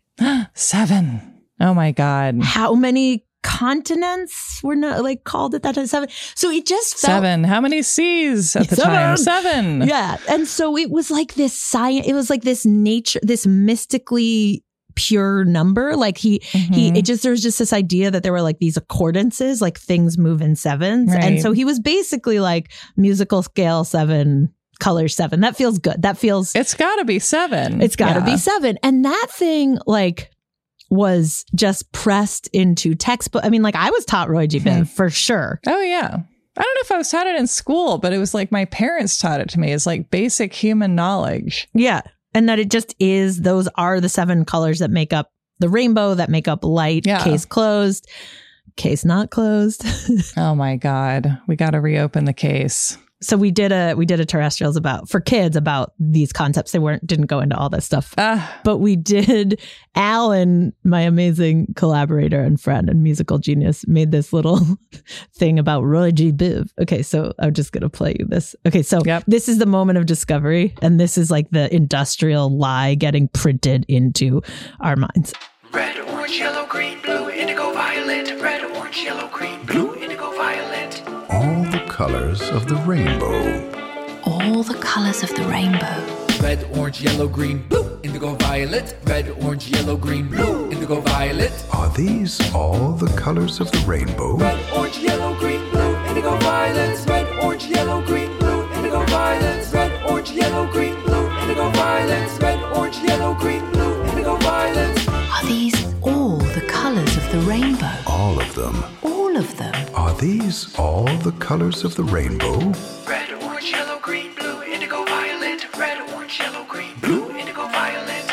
7. Oh my God. How many continents were not like called at that time? 7. So it just felt 7. How many seas at the time? 7. Yeah. And so it was like this science, it was like this nature, this mystically pure number. Like there was just this idea that there were like these accordances, like things move in 7s. Right. And so he was basically like musical scale 7, color 7. That feels good. It's gotta be 7. It's gotta be 7. And that thing like was just pressed into textbook. I was taught Roy G. Biv for sure. Oh yeah. I don't know if I was taught it in school, but it was like my parents taught it to me as like basic human knowledge. Yeah. And that it just is, those are the 7 colors that make up the rainbow, that make up light. Yeah. Case closed, case not closed. Oh my God. We got to reopen the case. So we did a terrestrials for kids about these concepts. They didn't go into all that stuff, but we did. Alan, my amazing collaborator and friend and musical genius, made this little thing about Roy G. Biv. Okay, so I'm just gonna play you this. Okay, so This is the moment of discovery, and this is like the industrial lie getting printed into our minds. Red, orange, orange, yellow, green, blue, indigo, violet. Red, orange, yellow, green, blue, indigo, violet. All the colors of the rainbow. All the colors of the rainbow. Red, orange, yellow, green, blue, indigo, violet. Red, orange, yellow, green, blue, indigo, violet. Are these all the colors of the rainbow? Red, orange, yellow, green, blue, indigo, violet. Red, orange, yellow, green, blue, indigo, violet. Red, orange, yellow, green, blue, indigo, violet. Red, orange, yellow, green, blue, indigo, violet. Are these all the colors of the rainbow? All of them. All of them. Are these all the colors of the rainbow? Red, orange, yellow, green, blue, indigo, violet. Red, orange, yellow, green, blue, indigo, violet.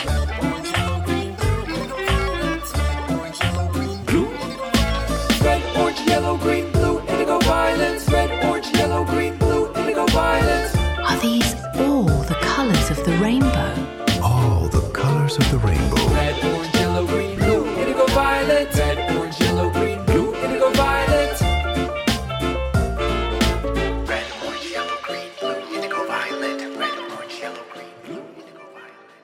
Red, orange, yellow, green, blue, indigo, violet. Red, orange, yellow, green, blue, indigo, violet. Are these all the colors of the rainbow? All the colors of the rainbow. Red, orange, yellow, green, blue, indigo, violet. Red, orange, yellow, green, blue, indigo, violet. Red, orange, yellow, green, blue, indigo, violet. Red, orange, yellow, green, blue, indigo, violet.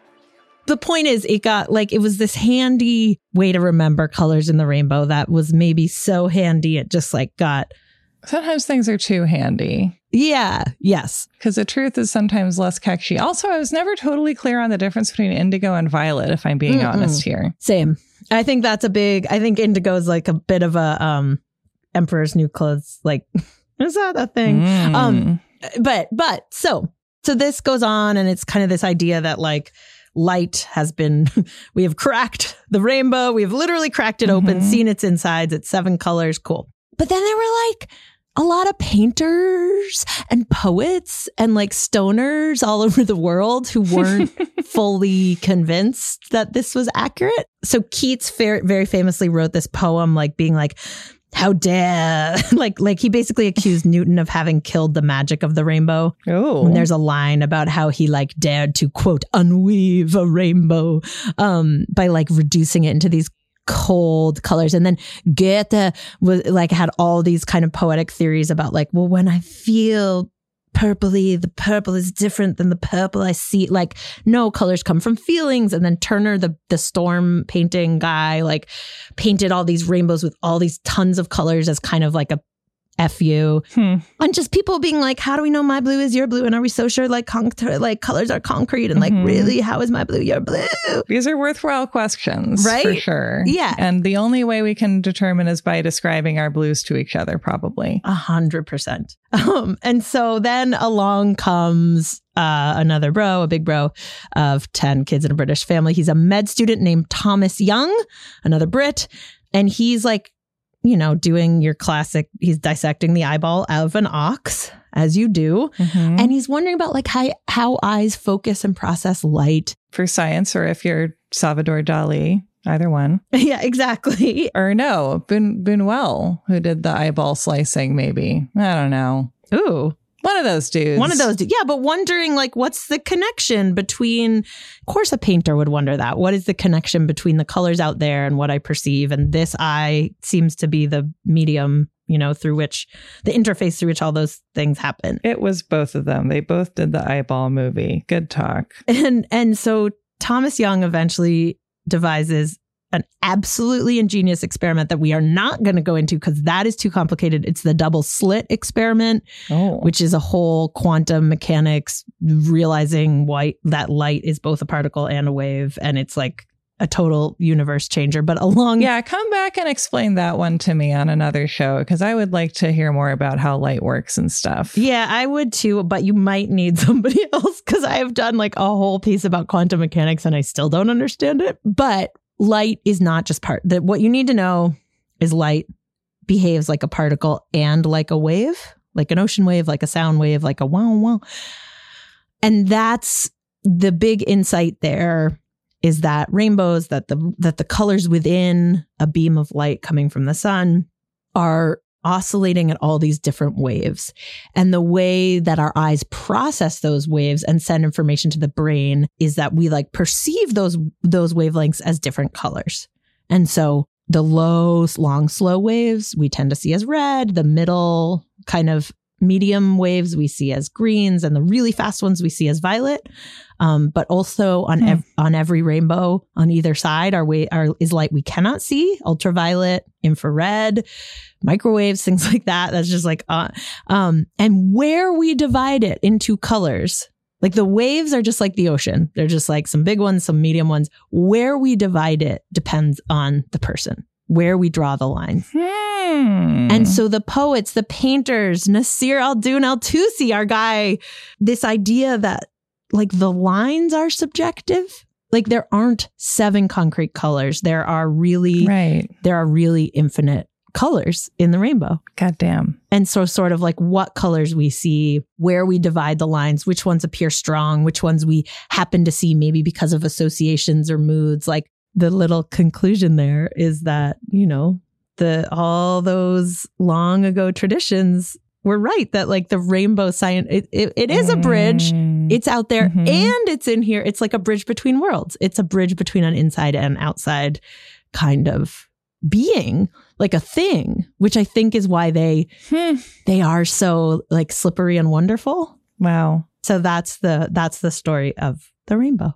The point is, it was this handy way to remember colors in the rainbow that was maybe so handy it just got. Sometimes things are too handy. Yeah. Yes. Because the truth is sometimes less catchy. Also, I was never totally clear on the difference between indigo and violet, if I'm being honest here. Same. I think that's I think indigo is a bit of a Emperor's New Clothes. Is that a thing? But so this goes on, and it's kind of this idea that light has been, we have cracked the rainbow. We have literally cracked it open, seen its insides. It's 7 colors. Cool. But then there were a lot of painters and poets and stoners all over the world who weren't fully convinced that this was accurate. So Keats very famously wrote this poem being how dare, he basically accused Newton of having killed the magic of the rainbow. Oh. And there's a line about how he dared to, quote, unweave a rainbow by reducing it into these cold colors. And then Goethe was had all these kind of poetic theories about when I feel purpley, the purple is different than the purple I see. No, colors come from feelings. And then Turner, the storm painting guy, painted all these rainbows with all these tons of colors as kind of a F you. And just people being how do we know my blue is your blue? And are we so sure colors are concrete? And really, how is my blue your blue? These are worthwhile questions, right? For sure. Yeah. And the only way we can determine is by describing our blues to each other, probably. 100%. And so then along comes another bro, a big bro of 10 kids in a British family. He's a med student named Thomas Young, another Brit. And he's doing your classic, he's dissecting the eyeball of an ox, as you do. And he's wondering about how eyes focus and process light. For science, or if you're Salvador Dali, either one. Yeah, exactly. Or no, Buñuel, who did the eyeball slicing, maybe. I don't know. Ooh. One of those dudes. Yeah, but wondering what's the connection between, of course a painter would wonder that. What is the connection between the colors out there and what I perceive? And this eye seems to be the medium, through which, the interface through which all those things happen. It was both of them. They both did the eyeball movie. Good talk. And so Thomas Young eventually devises an absolutely ingenious experiment that we are not going to go into because that is too complicated. It's the double slit experiment, which is a whole quantum mechanics realizing that light is both a particle and a wave. And it's a total universe changer. But come back and explain that one to me on another show, because I would like to hear more about how light works and stuff. Yeah, I would too, but you might need somebody else, because I have done a whole piece about quantum mechanics and I still don't understand it. But light is not just what you need to know is light behaves like a particle and like a wave, like an ocean wave, like a sound wave, like a wow, wow. And that's the big insight there, is that rainbows, that the colors within a beam of light coming from the sun are oscillating at all these different waves. And the way that our eyes process those waves and send information to the brain is that we perceive those wavelengths as different colors. And so the low, long, slow waves we tend to see as red. The middle kind of medium waves we see as greens, and the really fast ones we see as violet. But also on every rainbow on either side is light we cannot see: ultraviolet, infrared, microwaves, things like that. That's just like and where we divide it into colors, like the waves are just like the ocean. They're just like some big ones, some medium ones. Where we divide it depends on the person, where we draw the line. And so the poets, the painters, Nasir al-Din al-Tusi, our guy, this idea that like the lines are subjective. Like there aren't 7 concrete colors. There are really infinite colors in the rainbow. Goddamn. And so sort of like what colors we see, where we divide the lines, which ones appear strong, which ones we happen to see maybe because of associations or moods. Like the little conclusion there is that, you know, all those long ago traditions were right, that like the rainbow science, it is a bridge. It's out there and it's in here. It's like a bridge between worlds. It's a bridge between an inside and outside kind of being, like a thing, which I think is why they are so like slippery and wonderful. Wow. So that's the story of the rainbow.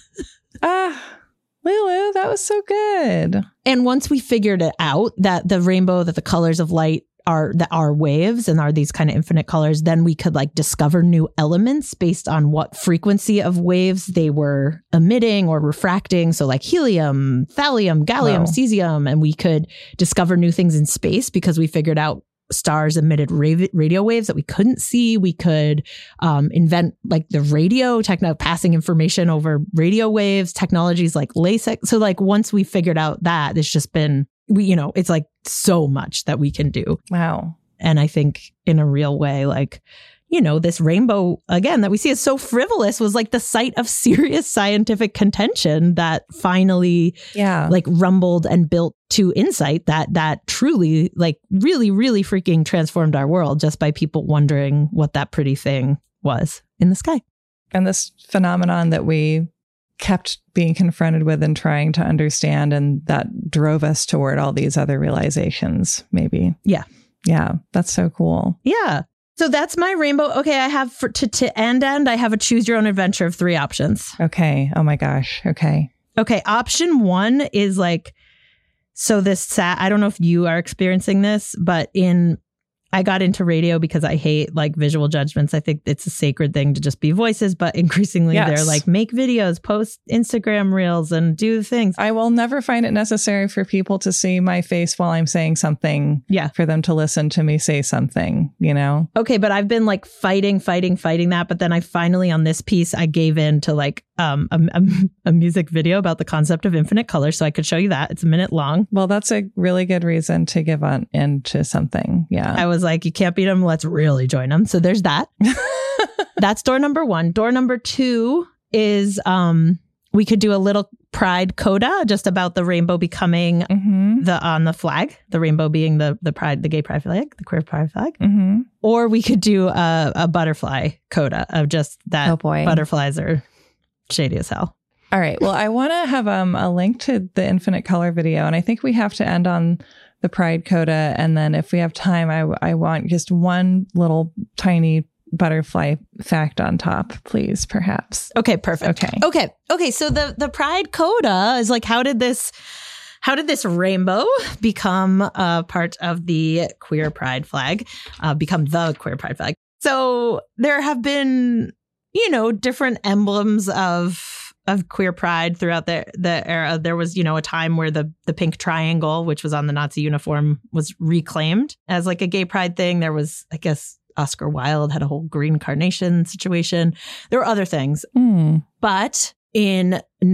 Lulu, that was so good. And once we figured it out, that the rainbow, that the colors of light are waves and are these kind of infinite colors, then we could like discover new elements based on what frequency of waves they were emitting or refracting. So like helium, thallium, gallium, cesium. And we could discover new things in space because we figured out stars emitted radio waves that we couldn't see. We could invent like the radio passing information over radio waves, technologies like LASIK. So like once we figured out that, it's just been, it's like so much that we can do. Wow. And I think in a real way, like, this rainbow, again, that we see is so frivolous was like the site of serious scientific contention that finally like rumbled and built to insight that truly like really, really freaking transformed our world just by people wondering what that pretty thing was in the sky. And this phenomenon that we kept being confronted with and trying to understand, and that drove us toward all these other realizations, maybe. Yeah. Yeah. That's so cool. Yeah. So that's my rainbow. Okay, I have to end, I have a choose your own adventure of 3 options. Okay. Oh my gosh. Okay. Okay. Option 1 is like, so this I don't know if you are experiencing this, but I got into radio because I hate like visual judgments. I think it's a sacred thing to just be voices, but increasingly they're like make videos, post Instagram reels and do things. I will never find it necessary for people to see my face while I'm saying something. Yeah. For them to listen to me say something, Okay. But I've been like fighting that. But then I finally on this piece, I gave in to like a music video about the concept of infinite color. So I could show you that. It's a minute long. Well, that's a really good reason to give into something. Yeah. I was like, you can't beat them. Let's really join them. So there's that. That's door number 1. Door number 2 is we could do a little pride coda just about the rainbow becoming on the flag, the rainbow being the pride, the gay pride flag, the queer pride flag. Or we could do a butterfly coda of just that butterflies are shady as hell. All right. Well, I want to have a link to the infinite color video, and I think we have to end on the pride coda. And then if we have time, I want just one little tiny butterfly fact on top, please, perhaps. Okay, perfect. Okay. So the pride coda is like, how did this rainbow become a part of the queer pride flag, become the queer pride flag? So there have been, different emblems of queer pride throughout the era. There was, a time where the pink triangle, which was on the Nazi uniform, was reclaimed as like a gay pride thing. There was, I guess, Oscar Wilde had a whole green carnation situation. There were other things. But in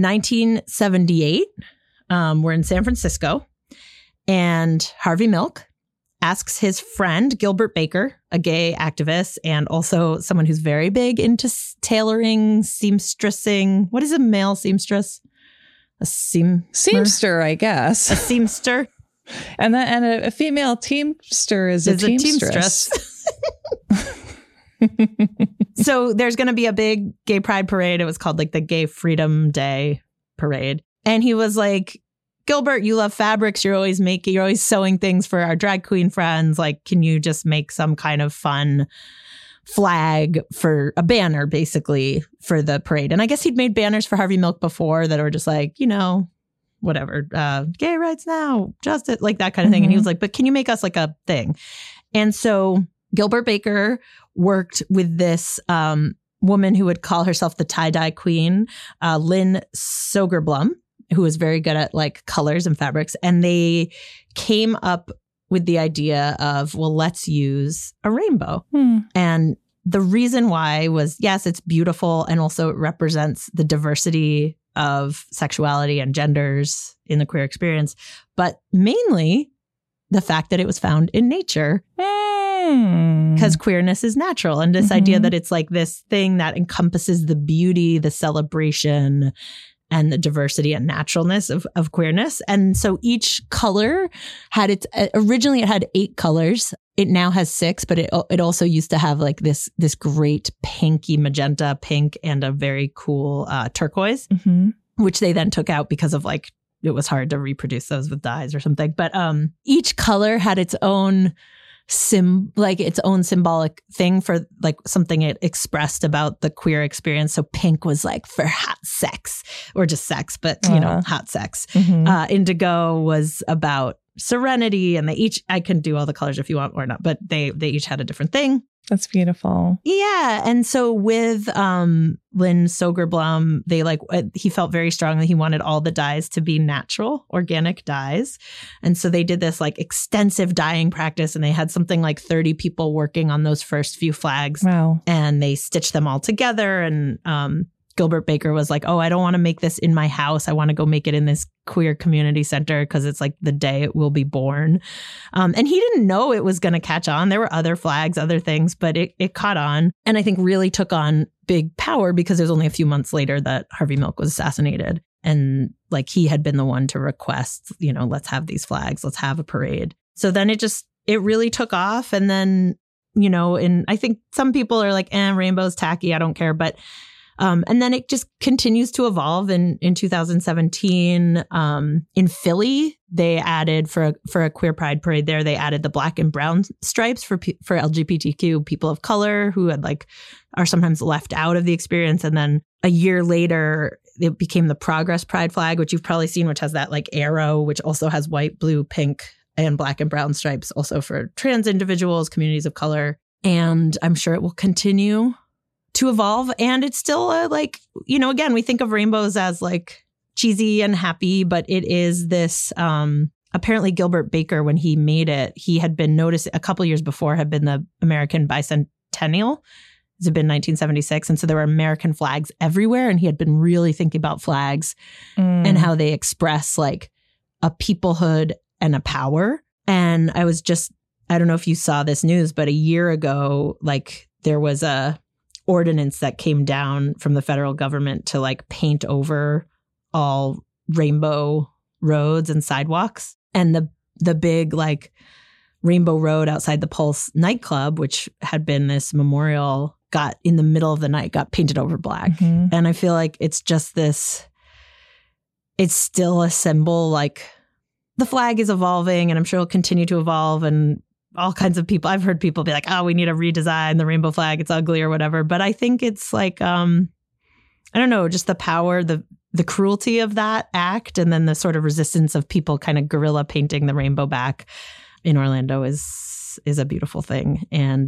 1978, we're in San Francisco, and Harvey Milk asks his friend Gilbert Baker, a gay activist and also someone who's very big into tailoring, seamstressing. What is a male seamstress? A seamster, I guess. A seamster. And a female teamster is a teamstress. So there's going to be a big gay pride parade. It was called like the Gay Freedom Day parade. And he was like, Gilbert, you love fabrics. You're always sewing things for our drag queen friends. Like, can you just make some kind of fun flag for a banner, basically, for the parade? And I guess he'd made banners for Harvey Milk before that were just like, whatever, gay rights now, justice, like that kind of thing. And he was like, but can you make us like a thing? And so Gilbert Baker worked with this woman who would call herself the tie-dye queen, Lynn Sogerblom, who was very good at like colors and fabrics. And they came up with the idea of, well, let's use a rainbow. And the reason why was, yes, it's beautiful. And also it represents the diversity of sexuality and genders in the queer experience, but mainly the fact that it was found in nature. Because queerness is natural. And this idea that it's like this thing that encompasses the beauty, the celebration, and the diversity and naturalness of queerness. And so each color had originally it had 8 colors. It now has 6, but it also used to have like this great pinky magenta pink and a very cool turquoise, which they then took out because of like, it was hard to reproduce those with dyes or something. But each color had its own its own symbolic thing for like something it expressed about the queer experience. So pink was like for hot sex or just sex, but hot sex. Indigo was about serenity, and I can do all the colors if you want or not, but they each had a different thing. That's beautiful. Yeah. And so with Lynn Sogerblom, he felt very strongly he wanted all the dyes to be natural, organic dyes. And so they did this like extensive dyeing practice, and they had something like 30 people working on those first few flags. Wow. And they stitched them all together. And Gilbert Baker was like, oh, I don't want to make this in my house. I want to go make it in this queer community center because it's like the day it will be born. And he didn't know it was going to catch on. There were other flags, other things, but it caught on. And I think really took on big power because it was only a few months later that Harvey Milk was assassinated. And like he had been the one to request, let's have these flags, let's have a parade. So then it really took off. And then, and I think some people are like, rainbow's tacky, I don't care. But and then it just continues to evolve. In 2017, in Philly, they added for a queer pride parade there, they added the black and brown stripes for LGBTQ people of color who are sometimes left out of the experience. And then a year later, it became the Progress Pride flag, which you've probably seen, which has that like arrow, which also has white, blue, pink, and black and brown stripes also for trans individuals, communities of color. And I'm sure it will continue to evolve. And it's still again, we think of rainbows as like cheesy and happy, but it is this, apparently Gilbert Baker, when he made it, he had been noticed a couple years before, had been the American bicentennial. It had been 1976. And so there were American flags everywhere. And he had been really thinking about flags and how they express like a peoplehood and a power. And I don't know if you saw this news, but a year ago, like there was a ordinance that came down from the federal government to like paint over all rainbow roads and sidewalks. And the big like Rainbow Road outside the Pulse nightclub, which had been this memorial, got in the middle of the night, got painted over black. And I feel like it's just it's still a symbol. Like the flag is evolving, and I'm sure it'll continue to evolve. And all kinds of people, I've heard people be like, oh, we need to redesign the rainbow flag, it's ugly or whatever. But I think it's like, I don't know, just the power, the cruelty of that act, and then the sort of resistance of people kind of guerrilla painting the rainbow back in Orlando is a beautiful thing. And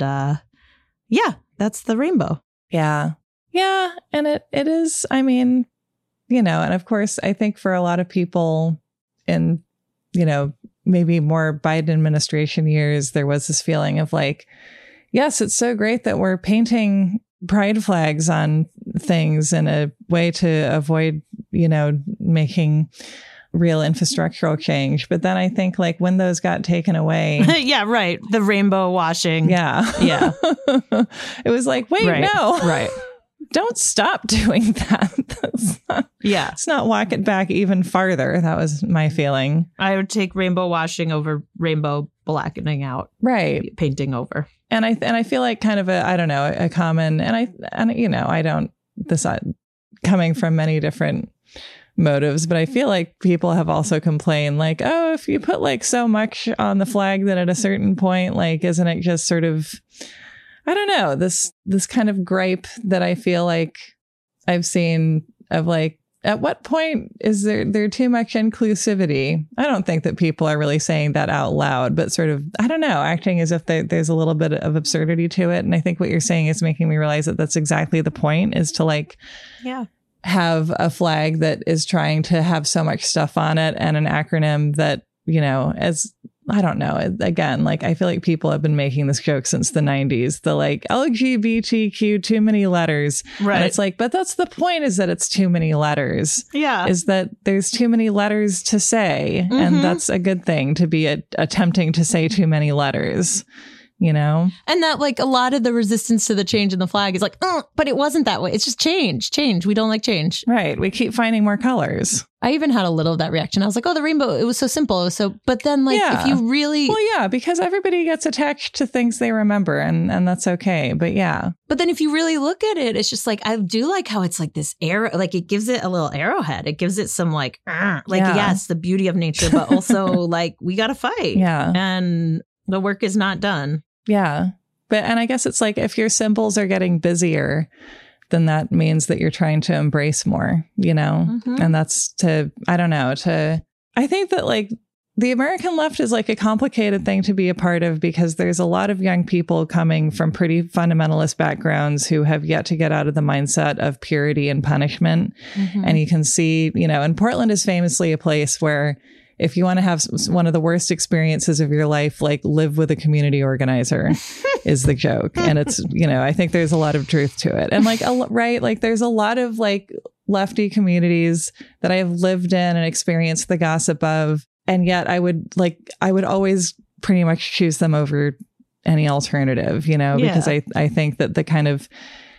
that's the rainbow. Yeah. Yeah. And it is, I mean, and of course, I think for a lot of people in, maybe more Biden administration years, there was this feeling of like, yes, it's so great that we're painting pride flags on things in a way to avoid, making real infrastructural change. But then I think like when those got taken away. Yeah, right. The rainbow washing. Yeah. Yeah. It was like, wait, no. Right. Don't stop doing that. Let's not walk it back even farther. That was my feeling. I would take rainbow washing over rainbow blackening out. Right. Painting over. And I feel like kind of a common, coming from many different motives, but I feel like people have also complained like, oh, if you put like so much on the flag that at a certain point, like, isn't it just sort of, I don't know, this kind of gripe that I feel like I've seen of like, at what point is there too much inclusivity? I don't think that people are really saying that out loud, but sort of, I don't know, acting as if there's a little bit of absurdity to it. And I think what you're saying is making me realize that that's exactly the point, is to like, have a flag that is trying to have so much stuff on it, and an acronym that, you know, as I don't know, again, like I feel like people have been making this joke since the 90s, the like LGBTQ, too many letters. Right. And it's like, but that's the point, is that it's too many letters. Yeah. Is that there's too many letters to say. Mm-hmm. And that's a good thing, to be attempting to say too many letters. You know, and that like a lot of the resistance to the change in the flag is like, oh, but it wasn't that way. It's just change. We don't like change. Right. We keep finding more colors. I even had a little of that reaction. I was like, oh, the rainbow, it was so simple. It was so, but then like, if you really. Well, yeah, because everybody gets attached to things they remember, and that's okay. But yeah. But then if you really look at it, it's just like, I do like how it's like this arrow, like it gives it a little arrowhead. It gives it some like yes, the beauty of nature, but also like we got to fight. Yeah. And the work is not done. Yeah. And I guess it's like, if your symbols are getting busier, then that means that you're trying to embrace more, you know? Mm-hmm. And that's I think that like the American left is like a complicated thing to be a part of, because there's a lot of young people coming from pretty fundamentalist backgrounds who have yet to get out of the mindset of purity and punishment. Mm-hmm. And you can see, you know, and Portland is famously a place where, if you want to have one of the worst experiences of your life, like live with a community organizer is the joke. And it's, you know, I think there's a lot of truth to it. And like, right, like there's a lot of like lefty communities that I have lived in and experienced the gossip of. And yet I would always pretty much choose them over any alternative, you know, because I think that the kind of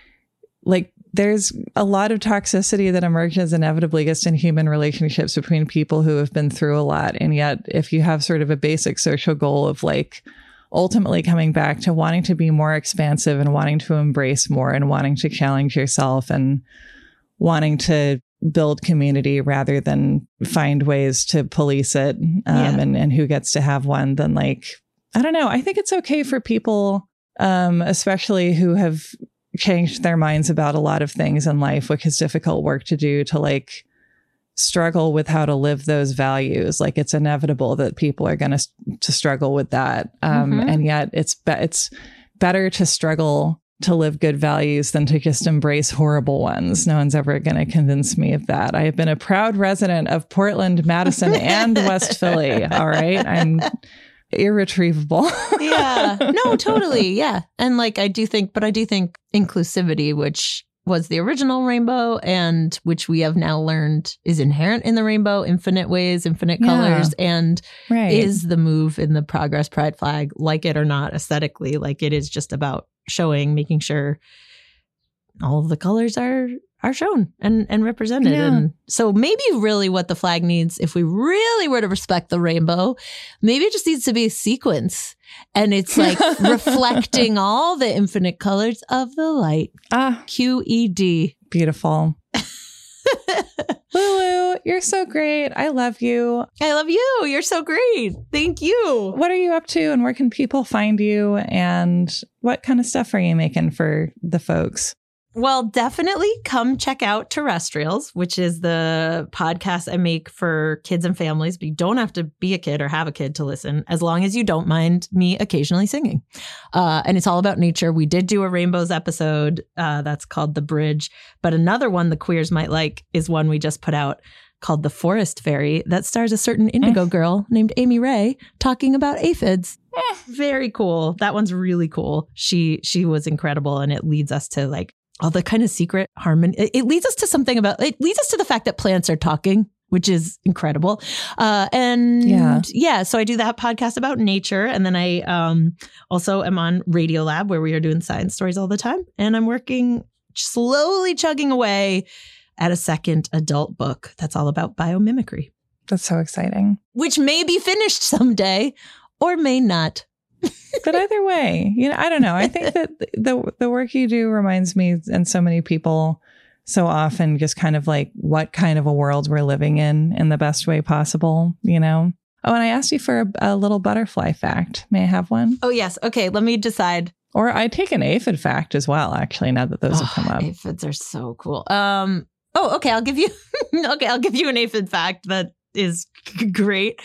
like, there's a lot of toxicity that emerges inevitably just in human relationships between people who have been through a lot. And yet, if you have sort of a basic social goal of like ultimately coming back to wanting to be more expansive and wanting to embrace more and wanting to challenge yourself and wanting to build community rather than find ways to police it, and who gets to have one, then like, I don't know. I think it's okay for people, especially who have changed their minds about a lot of things in life, which is difficult work to do, to like struggle with how to live those values. Like it's inevitable that people are going to struggle with that. And yet it's better to struggle to live good values than to just embrace horrible ones. No one's ever going to convince me of that. I have been a proud resident of Portland, Madison, and West Philly. All right. I'm irretrievable. No, totally. Yeah. And like, I do think inclusivity, which was the original rainbow and which we have now learned is inherent in the rainbow, infinite ways, infinite colors, and is the move in the Progress Pride flag, like it or not aesthetically. Like it is just about making sure all of the colors are shown and represented. Yeah. And so maybe really what the flag needs, if we really were to respect the rainbow, maybe it just needs to be a sequence. And it's like reflecting all the infinite colors of the light. QED. Beautiful. Lulu, you're so great. I love you. I love you. You're so great. Thank you. What are you up to, and where can people find you, and what kind of stuff are you making for the folks? Well, definitely come check out Terrestrials, which is the podcast I make for kids and families. But you don't have to be a kid or have a kid to listen, as long as you don't mind me occasionally singing. And it's all about nature. We did do a rainbows episode that's called The Bridge. But another one the queers might like is one we just put out called The Forest Fairy that stars a certain indigo girl named Amy Ray talking about aphids. Very cool. That one's really cool. She was incredible. And it leads us to like all the kind of secret harmony. It leads us to the fact that plants are talking, which is incredible. So I do that podcast about nature. And then I also am on Radiolab, where we are doing science stories all the time. And I'm working, slowly chugging away at a second adult book that's all about biomimicry. That's so exciting. Which may be finished someday or may not. But either way, I don't know. I think that the work you do reminds me, and so many people so often just kind of like what kind of a world we're living in the best way possible, you know? Oh, and I asked you for a little butterfly fact. May I have one? Oh, yes. Okay, let me decide. Or I'd take an aphid fact as well, actually, now that those have come up. Aphids are so cool. Okay, I'll give you an aphid fact that is great.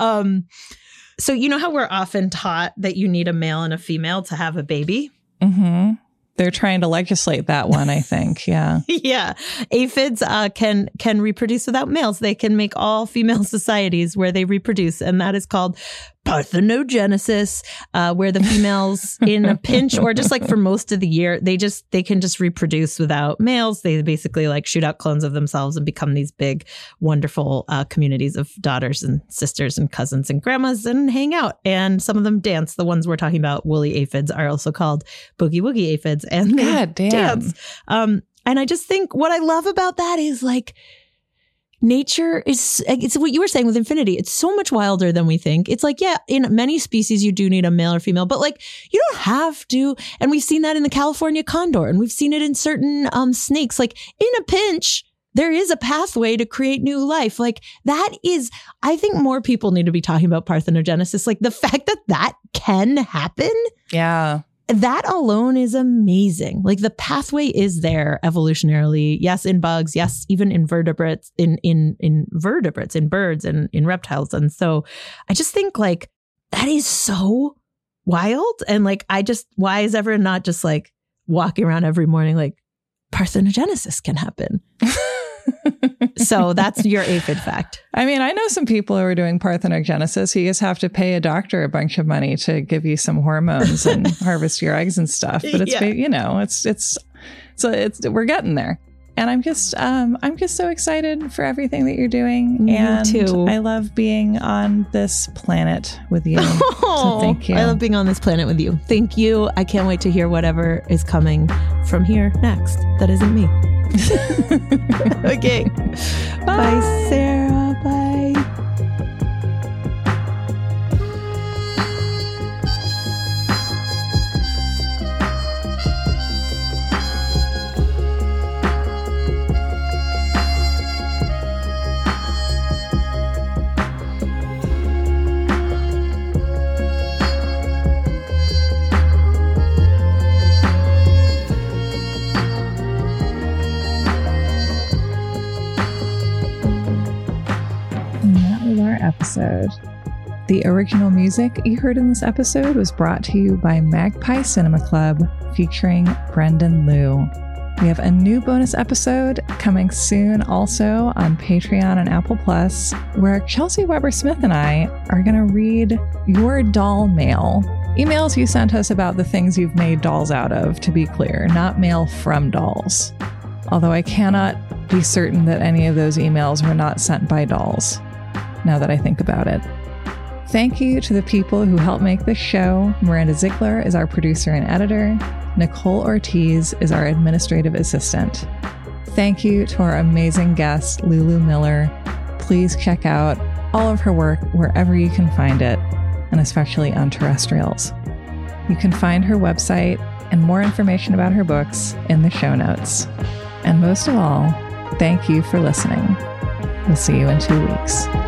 So you know how we're often taught that you need a male and a female to have a baby? Mm-hmm. They're trying to legislate that one, I think. Yeah. Yeah. Aphids can reproduce without males. They can make all female societies where they reproduce. And that is called parthenogenesis, where the females in a pinch or just like for most of the year, they can just reproduce without males. They basically like shoot out clones of themselves and become these big, wonderful communities of daughters and sisters and cousins and grandmas and hang out. And some of them dance. The ones we're talking about, woolly aphids, are also called boogie woogie aphids. And they God damn. dance. And I just think what I love about that is like, nature it's what you were saying with infinity. It's so much wilder than we think. It's like, yeah, in many species, you do need a male or female, but like, you don't have to. And we've seen that in the California condor, and we've seen it in certain snakes. Like in a pinch, there is a pathway to create new life. Like that is, I think more people need to be talking about parthenogenesis. Like the fact that can happen. Yeah. That alone is amazing. Like the pathway is there evolutionarily. Yes, in bugs. Yes, even in vertebrates, in vertebrates, in birds and in reptiles. And so I just think like that is so wild. And like, why is everyone not just like walking around every morning like parthenogenesis can happen? So that's your aphid fact. I mean, I know some people who are doing parthenogenesis. You just have to pay a doctor a bunch of money to give you some hormones and harvest your eggs and stuff. But it's, you know, it's we're getting there. And I'm just so excited for everything that you're doing. Me too. I love being on this planet with you. So thank you. I love being on this planet with you. Thank you. I can't wait to hear whatever is coming from here next. That isn't me. Okay. Bye, Sarah. Bye. Episode. The original music you heard in this episode was brought to you by Magpie Cinema Club featuring Brendan Liu. We have a new bonus episode coming soon also on Patreon and Apple Plus, where Chelsea Weber-Smith and I are going to read your doll mail. Emails you sent us about the things you've made dolls out of, to be clear, not mail from dolls. Although I cannot be certain that any of those emails were not sent by dolls, now that I think about it. Thank you to the people who helped make this show. Miranda Ziegler is our producer and editor. Nicole Ortiz is our administrative assistant. Thank you to our amazing guest, Lulu Miller. Please check out all of her work wherever you can find it, and especially on terrestrials. You can find her website and more information about her books in the show notes. And most of all, thank you for listening. We'll see you in 2 weeks.